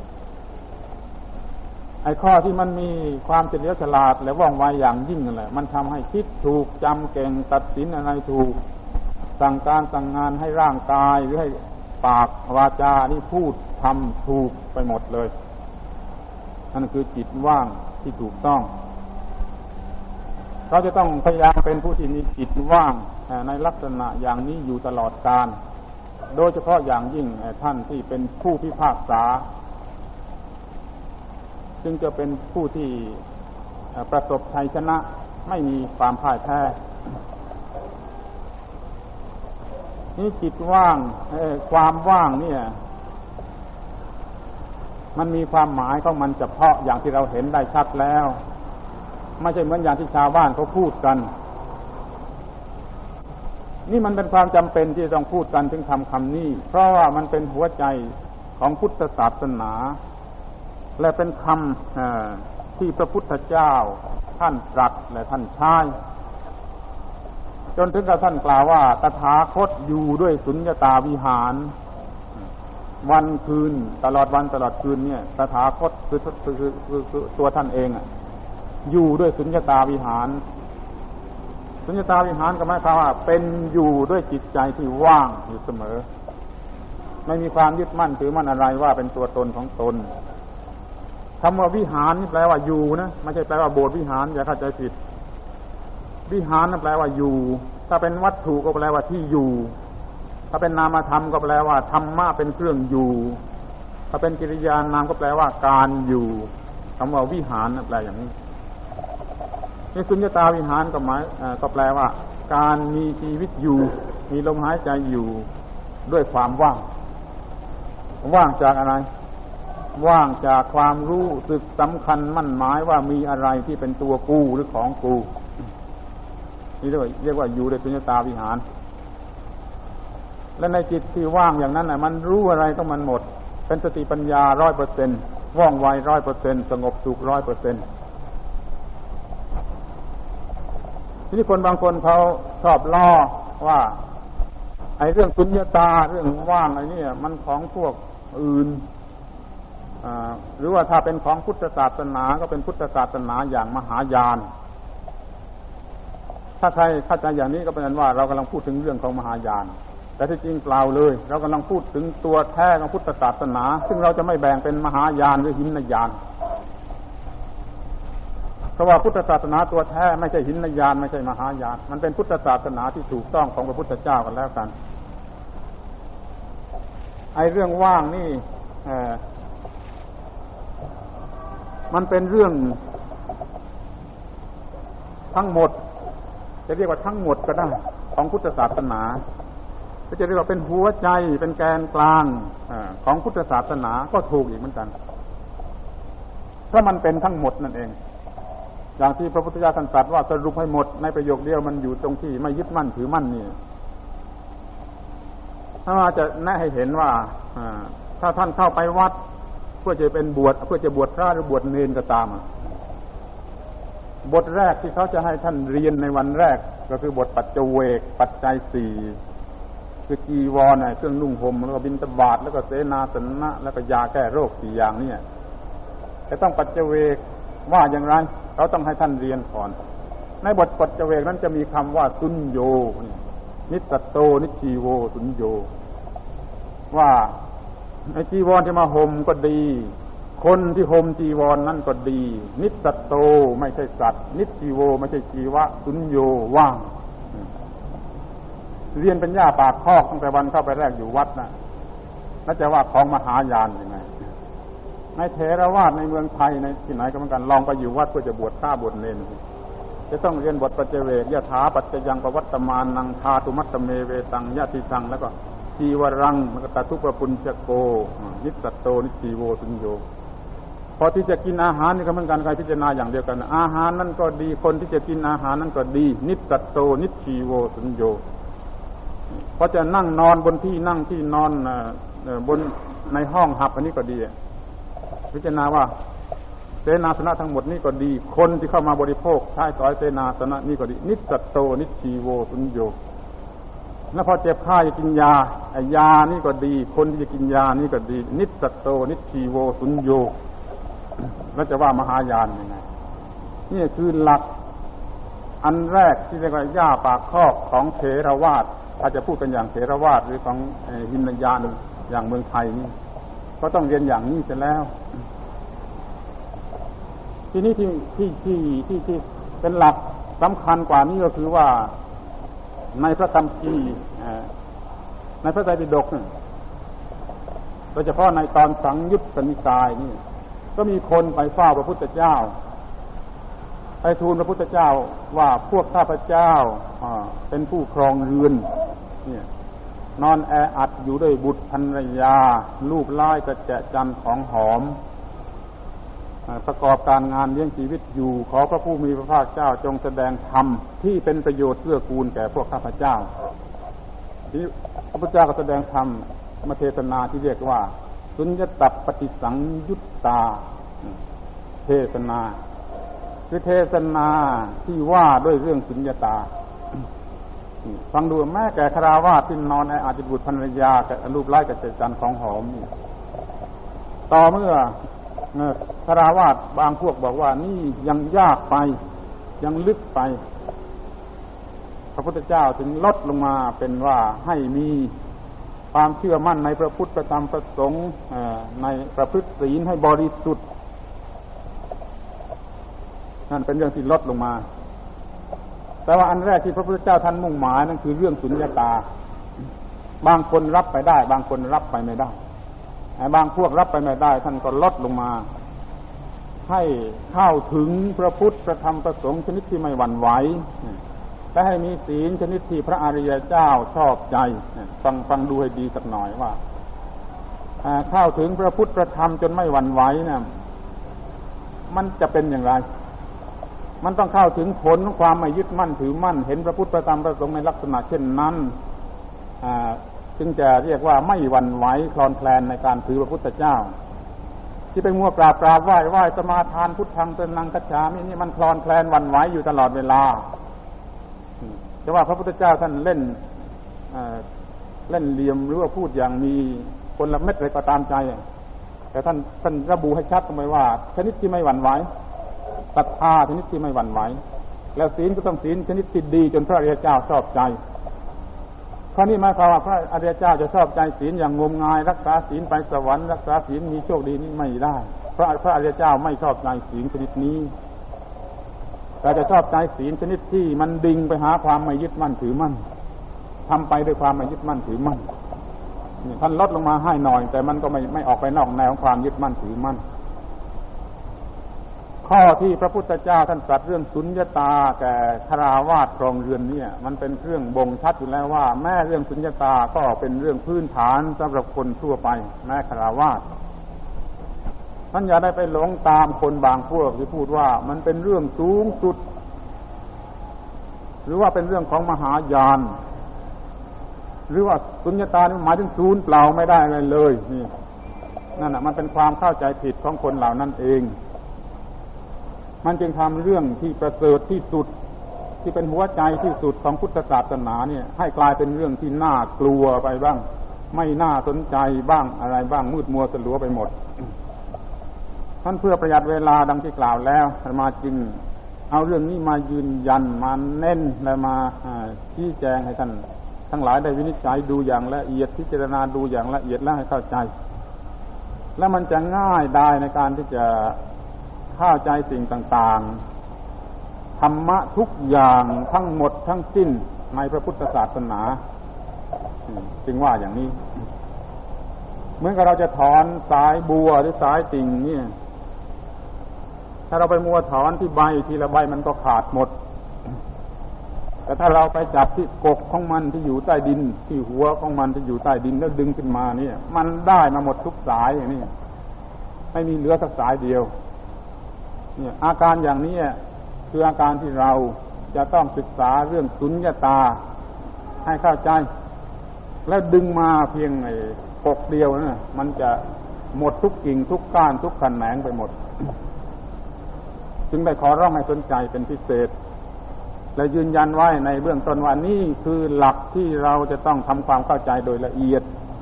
ไอ้ข้อที่มันมีความเฉลียวฉลาดและว่องไวอย่างยิ่งนั่นแหละมันทำให้คิดถูกจำเก่งตัดสินอะไรถูกสั่งการสั่งงานให้ร่างกายหรือให้ปากวาจานี่พูดทำถูกไปหมดเลยนั่นคือจิตว่างที่ถูกต้องเราจะต้องพยายามเป็นผู้ที่มีจิตว่างในลักษณะอย่างนี้อยู่ตลอดกาลโดยเฉพาะอย่างยิ่งท่านที่เป็นผู้พิพากษาจึงจะเป็นผู้ที่ประสบชัยชนะไม่มีความพ่ายแพ้นี่จิตว่างความว่างเนี่ยมันมีความหมายของมันเฉพาะอย่างที่เราเห็นได้ชัดแล้วไม่ใช่เหมือนอย่างที่ชาวบ้านเขาพูดกันนี่มันเป็นความจำเป็นที่ต้องพูดกันถึงคำนี้เพราะว่ามันเป็นหัวใจของพุทธศาสนาและเป็นคำที่พระพุทธเจ้าท่านตรัสและท่านใช้จนถึงกับท่านกล่าวว่าตถาคตอยู่ด้วยสุญญตาวิหารวันคืนตลอดวันตลอดคืนเนี่ยตถาคตคือตัวท่านเองอยู่ด้วยสุญญตาวิหารสุญญตาวิหารก็หมายความว่าเป็นอยู่ด้วยจิตใจที่ว่างอยู่เสมอไม่มีความยึดมั่นถือมั่นอะไรว่าเป็นตัวตนของตนคำว่าวิหารนี่แปลว่าอยู่นะไม่ใช่แปลว่าโบสถ์วิหารอย่าเข้าใจผิดวิหารนั่นแปลว่าอยู่ถ้าเป็นวัตถุก็แปลว่าที่อยู่ถ้าเป็นนามธรรมก็แปลว่าธรรมะเป็นเครื่องอยู่ถ้าเป็นกิริยานามก็แปลว่าการอยู่คำว่าวิหารนั่นแปลอย่างนี้นี่สุญญตาวิหารก็หมายก็แปลว่าการมีชีวิตอยู่มีลมหายใจอยู่ด้วยความว่างว่างจากอะไรว่างจากความรู้สึกสำคัญมั่นหมายว่ามีอะไรที่เป็นตัวกูหรือของกูนี่เรียกว่าอยู่ในสุญญตาวิหารและในจิตที่ว่างอย่างนั้นน่ะมันรู้อะไรก็มันหมดเป็นสติปัญญา 100% ว่องไว 100% สงบสุข 100%ทีนี้คนบางคนเขาชอบล้อว่าไอ้เรื่องสุญญตาเรื่องว่างไอ้นี่มันของพวกอื่นหรือว่าถ้าเป็นของพุทธศาสนาก็เป็นพุทธศาสนาอย่างมหายานถ้าใครเข้าใจอย่างนี้ก็เป็นว่าเรากำลังพูดถึงเรื่องของมหายานแต่ที่จริงเปล่าเลยเรากำลังพูดถึงตัวแท้ของพุทธศาสนาซึ่งเราจะไม่แบ่งเป็นมหายานหรือหินยานเพราะว่าพุทธศาสนาตัวแท้ไม่ใช่หินยานไม่ใช่มหายานมันเป็นพุทธศาสนาที่ถูกต้องของพระพุทธเจ้ากันแล้วกันไอ้เรื่องว่างนี่มันเป็นเรื่องทั้งหมดจะเรียกว่าทั้งหมดก็ได้ของพุทธศาสนาก็จะเรียกว่าเป็นหัวใจเป็นแกนกลางของพุทธศาสนาก็ถูกอีกเหมือนกันเพราะมันเป็นทั้งหมดนั่นเองอย่างที่พระพุทธเจ้าตรัสว่าสรุปให้หมดในประโยคเดียวมันอยู่ตรงที่ไม่ยึดมั่นถือมั่นนี่ถ้าจะแนะให้เห็นว่าถ้าท่านเข้าไปวัดเพื่อจะเป็นบวชเพื่อจะบวชพระหรือบวชเณรก็ตามบทแรกที่เขาจะให้ท่านเรียนในวันแรกก็คือบทปัจจเวกปัจจัย 4คือจีวรเครื่องนุ่งห่มแล้วก็บิณฑบาตแล้วก็เสนาสนะแล้วก็ยาแก้โรค4อย่างนี้จะต้องปัจจเวกว่าอย่างไรเราต้องให้ท่านเรียนก่อนในบทปัจจเวกนั้นจะมีคำว่าสุญโญนิสสัตโตนิชีโวสุญโญว่าไอ้จีวรที่มาห่มก็ดีคนที่ห่มจีวรนั่นก็ดีนิสสัตโตไม่ใช่สัตว์นิชีโวไม่ใช่ชีวะสุญโญว่างเรียนเป็นย่าปากคอกตั้งแต่วันเข้าไปแรกอยู่วัดนะแล้วจะว่าของมหายานยังไงในเถรวาทในเมืองไทยในที่ไหนก็เหมือนกันลองไปอยู่วัดเพื่อจะบวชพระบวชเณรจะต้องเรียนบทปัจเจเวกยถาปัจจยังปวัตตมานังธาตุมัตตเมเวตังยะติสังแล้วก็จีวรังแล้วก็ตทุปปุญจโกนิสสัตโตนิชีโวสุญโญพอที่จะกินอาหารนี่ก็เหมือนกันใครพิจารณาอย่างเดียวกันอาหารนั่นก็ดีคนที่จะกินอาหารนั่นก็ดีนิสสัตโตนิชีโวสุญโญพอจะนั่งนอนบนที่นั่งที่นอนบนในห้องหับอันนี้ก็ดีพิจารณาว่าเสนาสนะทั้งหมดนี่ก็ดีคนที่เข้ามาบริโภคใช้สอยเสนาสนะนี่ก็ดีนิสสัตโตนิชีโวสุญโญแล้วพอเจ็บไข้จะกินยายานี่ก็ดีคนที่จะกินยานี่ก็ดีนิสสัตโตนิชีโวสุญโญแล้วจะว่ามหายานยังไงนี่คือหลักอันแรกที่เรียกว่าย่าปากคอกของเถรวาทถ้าจะพูดกันอย่างเถรวาทหรือของหินยานอย่างเมืองไทยนี่ก็ต้องเรียนอย่างนี้เสร็จแล้วทีนี้ที่เป็นหลักสำคัญกว่านี้ก็คือว่าในพระคัมภีร์ในพระไตรปิฎกโดยเฉพาะในตอนสังยุตตนิกายนี่ก็มีคนไปเฝ้าพระพุทธเจ้าไปทูลพระพุทธเจ้าว่าพวกข้าพเจ้าเป็นผู้ครองเรือนเนี่ยนอนแออัดอยู่ด้วยบุตรภรรยาลูกไล่กระแจจันของหอมประกอบการงานเลี้ยงชีวิตอยู่ขอพระผู้มีพระภาคเจ้าจงแสดงธรรมที่เป็นประโยชน์เกื้อกูลแก่พวกข้าพเจ้าที่พระพุทธเจ้าก็แสดงธรรมมาเทศนาที่เรียกว่าสุญญตัปปฏิสังยุตตาเทศนาคือเทศนาที่ว่าด้วยเรื่องสุญญตาฟังดูแม้แก่คฤหัสถ์ที่นอนอาจจะบุตรภรรยากับรูปไล้กับเจจันของหอมต่อเมื่อคฤหัสถ์บางพวกบอกว่านี่ยังยากไปยังลึกไปพระพุทธเจ้าถึงลดลงมาเป็นว่าให้มีความเชื่อมั่นในพระพุทธธรรมประสงค์ในประพฤติศีลให้บริสุทธิ์นั่นเป็นเรื่องที่ลดลงมาแต่ว่าอันแรกที่พระพุทธเจ้าท่านมุ่งหมายนั่นคือเรื่องสุญญตาบางคนรับไปได้บางคนรับไปไม่ได้บางพวกรับไปไม่ได้ท่านก็ลดลงมาให้เข้าถึงพระพุทธพระธรรมพระสงฆ์ชนิดที่ไม่หวั่นไหวและให้มีศีลชนิดที่พระอริยเจ้าชอบใจฟังดูให้ดีสักหน่อยว่าเข้าถึงพระพุทธพระธรรมจนไม่หวั่นไหวนะมันจะเป็นอย่างไรมันต้องเข้าถึงผลของความไม่ยึดมั่นถือมั่นเห็นพระพุทธพระธรรมพระสงฆ์ในลักษณะเช่นนั้นจึงจะเรียกว่าไม่หวั่นไหวคลอนแคลนในการถือพระพุทธเจ้าที่ไปมัวกราบไหว้สมาทานพุทธังสรณังคัจฉามินี่มันคลอนแคลนหวั่นไหวอยู่ตลอดเวลาแต่ว่าพระพุทธเจ้าท่านเล่นเหลี่ยมหรือว่าพูดอย่างมีคนละเม็ดอะไรก็ตามใจแต่ท่านระบุให้ชัดตรงไปว่าชนิดที่ไม่หวั่นไหวศรัทธาชนิดที่ไม่หวั่นไหวแล้วศีลก็ต้องศีลชนิดที่ดีจนพระอริยเจ้าชอบใจข้อนี้หมายความว่าพระอริยเจ้าจะชอบใจศีลอย่างงมงายรักษาศีลไปสวรรค์รักษาศีลมีโชคดีนี่ไม่ได้เพราะพระอริยเจ้าไม่ชอบใจศีลชนิดนี้แต่จะชอบใจศีลชนิดที่มันดิ่งไปหาความไม่ยึดมั่นถือมั่นทำไปด้วยความไม่ยึดมั่นถือมั่นท่านลดลงมาให้หน่อยแต่มันก็ไม่ออกไปนอกแนวของความยึดมั่นถือมั่นข้อที่พระพุทธเจ้าท่านตรัสเรื่องสุญญตาแก่ฆราวาสครองเรือนเนี่ยมันเป็นเครื่องบ่งชัดอยู่แล้วว่าแม้เรื่องสุญญตาก็เป็นเรื่องพื้นฐานสำหรับคนทั่วไปแม้ฆราวาสท่านอย่าได้ไปหลงตามคนบางพวกที่พูดว่ามันเป็นเรื่องสูงสุดหรือว่าเป็นเรื่องของมหายานหรือว่าสุญญตานี่หมายถึงศูนย์เปล่าไม่ได้อะไรเลยนี่นั่นน่ะมันเป็นความเข้าใจผิดของคนเหล่านั้นเองมันจึงทำเรื่องที่ประเสริฐที่สุดที่เป็นหัวใจที่สุดของพุทธศาสนาเนี่ยให้กลายเป็นเรื่องที่น่ากลัวไปบ้างไม่น่าสนใจบ้างอะไรบ้างมืดมัวสลัวไปหมดท่านเพื่อประหยัดเวลาดังที่กล่าวแล้วมาจึงเอาเรื่องนี้มายืนยันมาเน้นและมาชี้แจงให้ท่านทั้งหลายได้วินิจฉัยดูอย่างละเอียดพิจารณาดูอย่างละเอียดและให้เข้าใจแล้วมันจะง่ายได้ในการที่จะเข้าใจสิ่งต่างๆธรรมะทุกอย่างทั้งหมดทั้งสิ้นในพระพุทธศาสนาจึงว่าอย่างนี้เหมือนกับเราจะถอนสายบัวหรือสายติ่งนี่ถ้าเราไปมัวถอนที่ใบทีละใบมันก็ขาดหมดแต่ถ้าเราไปจับที่กกของมันที่อยู่ใต้ดินที่หัวของมันที่อยู่ใต้ดินแล้วดึงขึ้นมาเนี่ยมันได้มาหมดทุกสายอย่างนี้ไม่มีเหลือสักสายเดียวเนี่ยอาการอย่างนี้คืออาการที่เราจะต้องศึกษาเรื่องสุญญตาให้เข้าใจแล้วดึงมาเพียงกกเดียวนะมันจะหมดทุกกิ่งทุกก้านทุกแขนงไปหมดจึงได้ขอร้องให้สนใจเป็นพิเศษและยืนยันไว้ในเบื้องต้นว่านี่คือหลักที่เราจะต้องทำความเข้าใจโดยละเอียด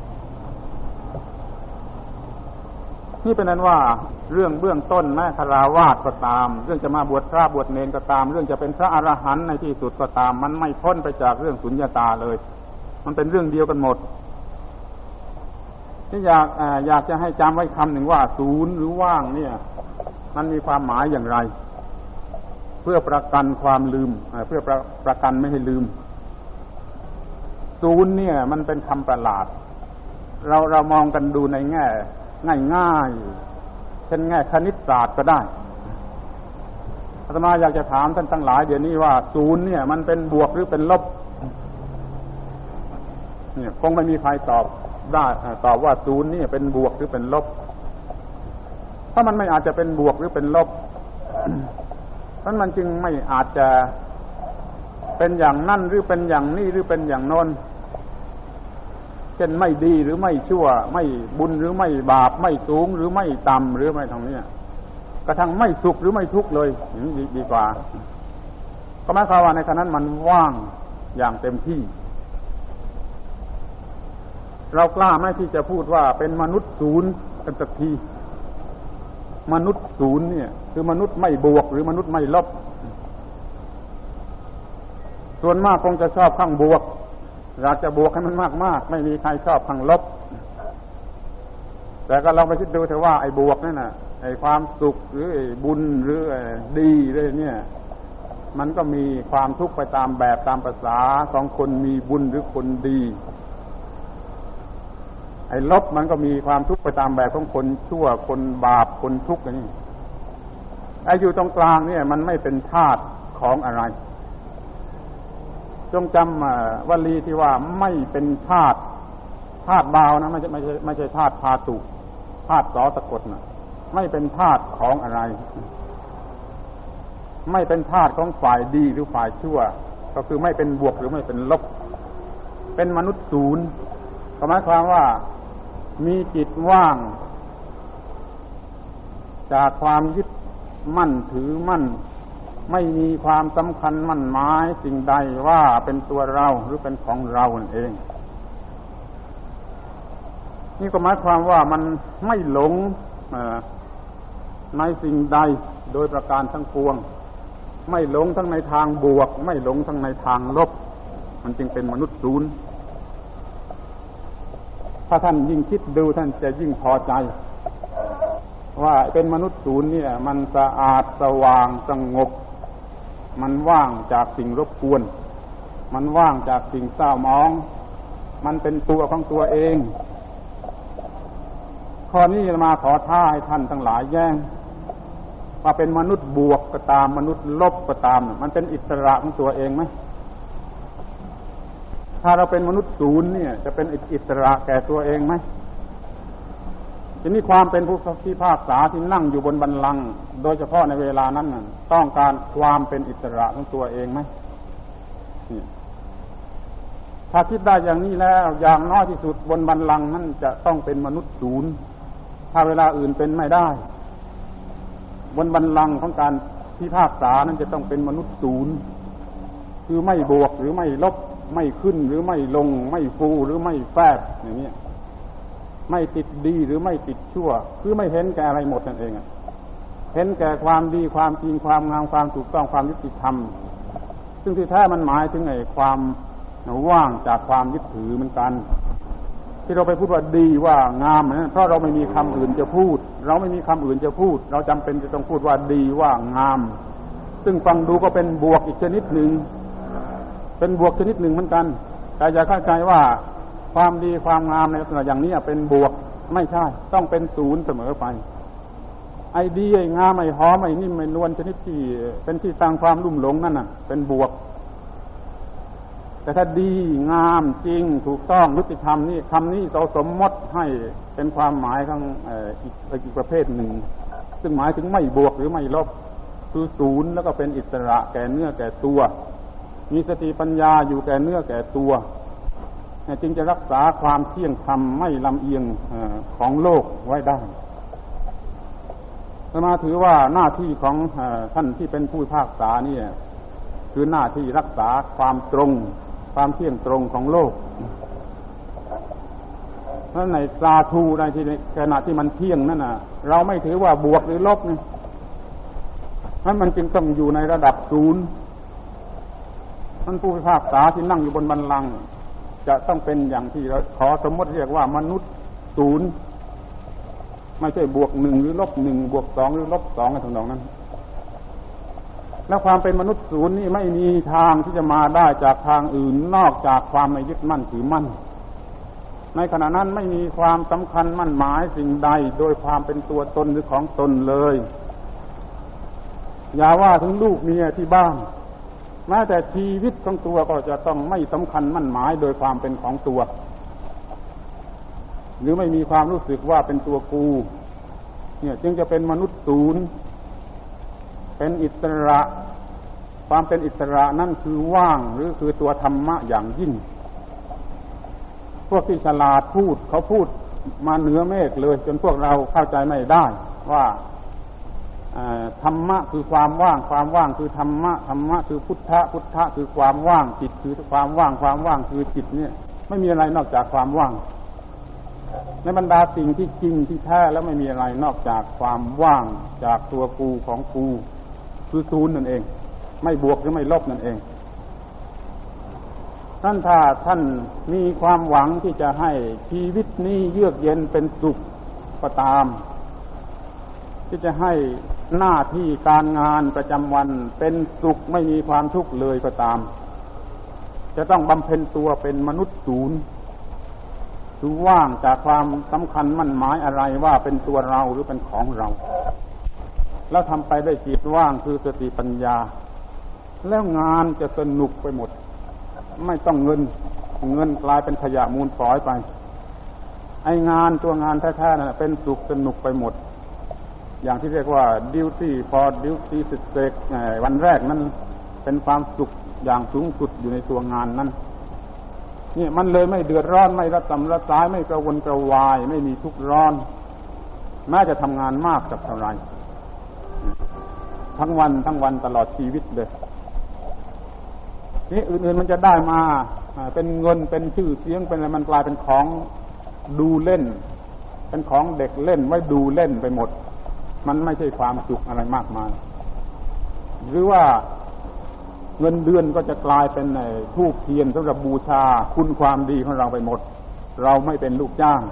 นี่เป็นนั้นว่าเรื่องเบื้องต้นแม้ฆราวาสก็ตามเรื่องจะมาบวชพระบวชเณรก็ตามเรื่องจะเป็นพระอรหันต์ในที่สุดก็ตามมันไม่พ้นไปจากเรื่องสุญญตาเลยมันเป็นเรื่องเดียวกันหมดที่อยากจะให้จำไว้คำหนึ่งว่าศูนย์หรือว่างเนี่ยมันมีความหมายอย่างไรเพื่อประกันความลืมเพื่อประกันไม่ให้ลืมศูนย์เนี่ยมันเป็นคำประหลาดเรามองกันดูในแง่ง่ายๆเช่นแง่คณิตศาสตร์ก็ได้อาตมาอยากจะถามท่านทั้งหลายเดี๋ยวนี้ว่าศูนย์เนี่ยมันเป็นบวกหรือเป็นลบเนี่ยคงไม่มีใครตอบได้ตอบว่าศูนย์นี่เป็นบวกหรือเป็นลบถ้ามันไม่อาจจะเป็นบวกหรือเป็นลบเพราะมันจึงไม่อาจจะเป็นอย่างนั่นหรือเป็นอย่างนี้หรือเป็นอย่างโน้นเช่นไม่ดีหรือไม่ชั่วไม่บุญหรือไม่บาปไม่สูงหรือไม่ต่ำหรือไม่ทางนี้กระทั่งไม่สุขหรือไม่ทุกข์เลยอย่างนี้ดีกว่าก็หมายความว่าในขณะนั้นมันว่างอย่างเต็มที่เรากล้าไหมที่จะพูดว่าเป็นมนุษย์ศูนย์กันสักทีมนุษย์ศูนย์เนี่ยคือมนุษย์ไม่บวกหรือมนุษย์ไม่ลบส่วนมากคงจะชอบข้างบวกอยากจะบวกให้มันมากๆไม่มีใครชอบข้างลบแต่ก็ลองไปคิดดูเถอะว่าไอ้บวกนั่นน่ะไอ้ความสุขหรือไอ้บุญหรือดีเลยเนี่ยมันก็มีความทุกข์ไปตามแบบตามภาษาของคนมีบุญหรือคนดีไอ้ลบมันก็มีความทุกข์ไปตามแบบของคนชั่วคนบาปคนทุกข์อย่างนี้ไอ้อยู่ตรงกลางเนี่ยมันไม่เป็นธาตุของอะไรจงจำวลีที่ว่าไม่เป็นธาตุบาวนะไม่ใช่ธาตุพาตุธาตุสอสะกดนะไม่เป็นธาตุของอะไรไม่เป็นธาตุของฝ่ายดีหรือฝ่ายชั่วก็คือไม่เป็นบวกหรือไม่เป็นลบเป็นมนุษย์ศูนย์ก็หมายความว่ามีจิตว่างจากความยึดมั่นถือมั่นไม่มีความสำคัญมั่นหมายสิ่งใดว่าเป็นตัวเราหรือเป็นของเราเองนี่ก็หมายความว่ามันไม่หลงในสิ่งใดโดยประการทั้งปวงไม่หลงทั้งในทางบวกไม่หลงทั้งในทางลบมันจึงเป็นมนุษย์ศูนย์ถ้าท่านยิ่งคิดดูท่านจะยิ่งพอใจว่าเป็นมนุษย์ศูนย์เนี่ยมันสะอาดสว่างสงบมันว่างจากสิ่งรบกวนมันว่างจากสิ่งเศร้าหมองมันเป็นตัวของตัวเองข้อนี้มาขอท้าให้ท่านทั้งหลายแย้งว่าเป็นมนุษย์บวกก็ตามมนุษย์ลบก็ตามมันเป็นอิสระของตัวเองไหมถ้าเราเป็นมนุษย์ศูนย์เนี่ยจะเป็นอิสระแก่ตัวเองไหมทีนี้ความเป็นผู้พิพากษาที่นั่งอยู่บนบัลลังก์โดยเฉพาะในเวลานั้นต้องการความเป็นอิสระของตัวเองไหมถ้าคิดได้อย่างนี้แล้วอย่างน้อยที่สุดบนบัลลังก์นั้นจะต้องเป็นมนุษย์ศูนย์ถ้าเวลาอื่นเป็นไม่ได้บนบัลลังก์ของการพิพากษานั้นจะต้องเป็นมนุษย์ศูนย์คือไม่บวกหรือไม่ลบไม่ขึ้นหรือไม่ลงไม่ฟูหรือไม่แฟบอย่างนี้ไม่ติดดีหรือไม่ติดชั่วคือไม่เห็นแก่อะไรหมดนั่นเองเห็นแก่ความดีความจริงความงามความถูกต้องความยุติธรรมซึ่งที่แท้มันหมายถึงไอ้ความว่างจากความยึดถือเหมือนกันที่เราไปพูดว่าดีว่างามนะเพราะเราไม่มีคำอื่นจะพูดเราไม่มีคำอื่นจะพูดเราจำเป็นจะต้องพูดว่าดีว่างามซึ่งฟังดูก็เป็นบวกอีกชนิดหนึ่งเป็นบวกชนิดหนึ่งเหมือนกันแต่อย่าเข้าใจว่าความดีความงามในลักษณะอย่างนี้เป็นบวกไม่ใช่ต้องเป็นศูนย์เสมอไปไอ้ดีไอ้งามไอ้หอมไอ้นิ่มไอ้นวลชนิดที่เป็นที่ตั้งความลุ่มหลงนั่นน่ะเป็นบวกแต่ถ้าดีงามจริงถูกต้องยุติธรรมนี่คำนี้เราสมมติให้เป็นความหมายของอีกประเภทหนึ่งซึ่งหมายถึงไม่บวกหรือไม่ลบคือศูนย์แล้วก็เป็นอิสระแก่เนื้อแก่ตัวมีสติปัญญาอยู่แก่เนื้อแก่ตัวจึงจะรักษาความเที่ยงธรรมไม่ลำเอียงของโลกไว้ได้อาตมาถือว่าหน้าที่ของท่านที่เป็นผู้พิพากษานี่คือหน้าที่รักษาความตรงความเที่ยงตรงของโลกเพราะในสาธุในที่ขณะที่มันเที่ยงนั่นน่ะเราไม่ถือว่าบวกหรือลบนี่นั้นมันจึงต้องอยู่ในระดับศูนย์ท่านผู้พิพากษาที่นั่งอยู่บนบัลลังก์จะต้องเป็นอย่างที่เราขอสมมติเรียกว่ามนุษย์ศูนย์ไม่ใช่บวกหนึ่งหรือลบหนึ่งบวกสองหรือลบสองอะไรต่างๆนั้นและความเป็นมนุษย์ศูนย์นี่ไม่มีทางที่จะมาได้จากทางอื่นนอกจากความไม่ยึดมั่นถือมั่นในขณะนั้นไม่มีความสำคัญมั่นหมายสิ่งใดโดยความเป็นตัวตนหรือของตนเลยอย่าว่าถึงลูกเมียที่บ้านแม้แต่ชีวิตของตัวก็จะต้องไม่สำคัญมั่นหมายโดยความเป็นของตัวหรือไม่มีความรู้สึกว่าเป็นตัวกูเนี่ยจึงจะเป็นมนุษย์ศูนย์เป็นอิสระความเป็นอิสระนั่นคือว่างหรือคือตัวธรรมะอย่างยิ่งพวกที่ฉลาดพูดเขาพูดมาเหนือเมฆเลยจนพวกเราเข้าใจไม่ได้ว่าธรรมะคือความว่างความว่างคือธรรมะธรรมะคือพุทธะพุทธะคือความว่างจิตคือความว่างความว่างคือจิตเนี่ยไม่มีอะไรนอกจากความว่างในบรรดาสิ่งที่จริงที่แท้แล้วไม่มีอะไรนอกจากความว่างจากตัวกูของกูคือศูนย์นั่นเองไม่บวกหรือไม่ลบนั่นเองท่านถ้าท่านมีความหวังที่จะให้ชีวิตนี้เยือกเย็นเป็นสุขก็ตามที่จะให้หน้าที่การงานประจำวันเป็นสุขไม่มีความทุกข์เลยก็ตามจะต้องบำเพ็ญตัวเป็นมนุษย์ศูนย์คือว่างจากความสำคัญมั่นหมายอะไรว่าเป็นตัวเราหรือเป็นของเราแล้วทำไปได้จิตว่างคือสติปัญญาแล้วงานจะสนุกไปหมดไม่ต้องเงินกลายเป็นขยะมูลฝอยไปไองานตัวงานแท้ๆนั่นเป็นสุขสนุกไปหมดอย่างที่เรียกว่า duty for duty sake วันแรกนั้นเป็นความสุขอย่างสูงสุดอยู่ในตัวงานนั้นนี่มันเลยไม่เดือดร้อนไม่ระสำระสายไม่กระวนกระวายไม่มีทุกข์ร้อนแม้จะทำงานมากสักเท่าไรทั้งวันตลอดชีวิตเลยนี่อื่นๆมันจะได้มาเป็นเงินเป็นชื่อเสียงเป็นอะไรมันกลายเป็นของดูเล่นเป็นของเด็กเล่นไว้ดูเล่นไปหมดมันไม่ใช่ความสุขอะไรมากมายหรือว่าเงินเดือนก็จะกลายเป็นธูปเทียนสำหรับบูชาคุณความดีของเราไปหมดเราไม่เป็นลูกจ้าง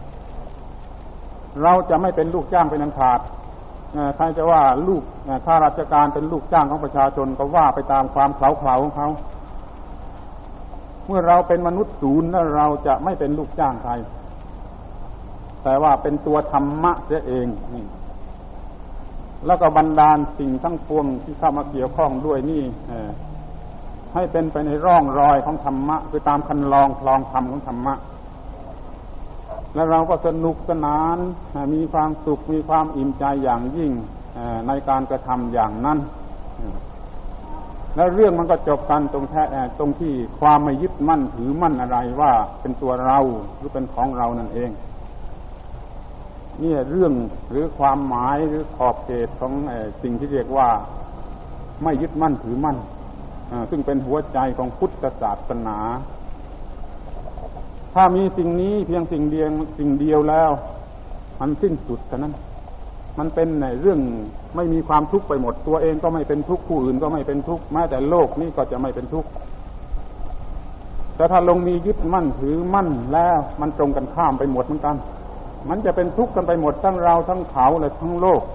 เราจะไม่เป็นลูกจ้างเป็นอันขาดใครจะว่าลูกข้าราชการเป็นลูกจ้างของประชาชนก็ว่าไปตามความเขลาของเขาเมื่อเราเป็นมนุษย์ศูนย์แล้วเราจะไม่เป็นลูกจ้างใครแต่ว่าเป็นตัวธรรมะเสียเองแล้วก็บันดาลสิ่งทั้งปวงที่เข้ามาเกี่ยวข้องด้วยนี่ให้เป็นไปในร่องรอยของธรรมะคือตามคันลองคลองธรรมของธรรมะแล้วเราก็สนุกสนานมีความสุขมีความอิ่มใจอย่างยิ่งในการกระทำอย่างนั้นแล้วเรื่องมันก็จบกันตรงที่ความไม่ยึดมั่นถือมั่นอะไรว่าเป็นตัวเราหรือเป็นของเรานั่นเองนี่เรื่องหรือความหมายหรือขอบเขตของสิ่งที่เรียกว่าไม่ยึดมั่นถือมั่นซึ่งเป็นหัวใจของพุทธศาสนาถ้ามีสิ่งนี้เพียงสิ่งเดียวแล้วมันสิ้นสุดเท่านั้นมันเป็นเรื่องไม่มีความทุกข์ไปหมดตัวเองก็ไม่เป็นทุกข์ผู้อื่นก็ไม่เป็นทุกข์แม้แต่โลกนี้ก็จะไม่เป็นทุกข์แต่ถ้าลงมียึดมั่นถือมั่นแล้วมันตรงกันข้ามไปหมดเหมือนกันมันจะเป็นทุกข์กันไปหมดทั้งเราทั้งเขาและทั้งโลก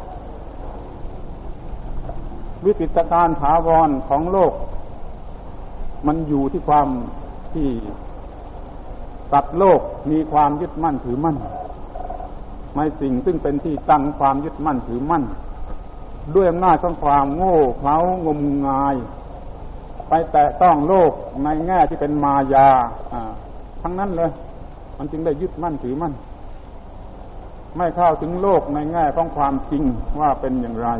วิกฤตการณ์ถาวรของโลกมันอยู่ที่ความที่สัตว์โลกมีความยึดมั่นถือมั่นในสิ่งซึ่งเป็นที่ตั้งความยึดมั่นถือมั่นด้วยอำนาจของความโง่เขลางมงายไปแตะต้องโลกในแง่ที่เป็นมายาทั้งนั้นเลยมันจึงได้ยึดมั่นถือมั่นไม่เข้าถึงโลกในแง่ของความจริงว่าเป็นอย่างไร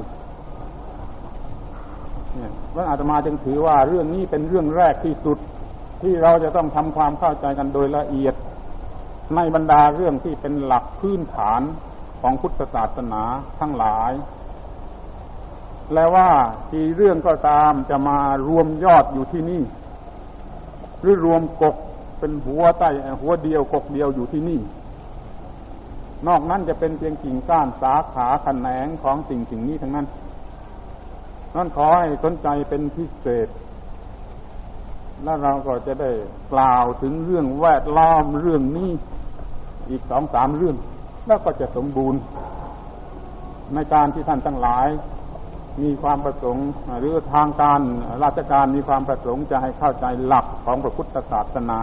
เนี่ยพระอาตมาจึงถือว่าเรื่องนี้เป็นเรื่องแรกที่สุดที่เราจะต้องทำความเข้าใจกันโดยละเอียดในบรรดาเรื่องที่เป็นหลักพื้นฐานของพุทธศาสนาทั้งหลายและว่าที่เรื่องก็ตามจะมารวมยอดอยู่ที่นี่หรือรวมกกเป็นหัวเดียวกกเดียวอยู่ที่นี่นอกนั้นจะเป็นเพียงกิ่งก้านสาขาแขนงของสิ่งนี้ทั้งนั้นนั่นขอให้สนใจเป็นพิเศษแล้วเราก็จะได้กล่าวถึงเรื่องแวดล้อมเรื่องนี้อีก 2-3 เรื่องแล้วก็จะสมบูรณ์ในการที่ท่านทั้งหลายมีความประสงค์หรือทางการราชการมีความประสงค์จะให้เข้าใจหลักของพระพุทธศาสนา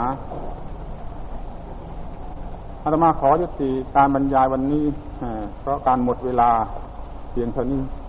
อาตมาขอยุติการบรรยายวันนี้เพราะการหมดเวลาเพียงเท่านี้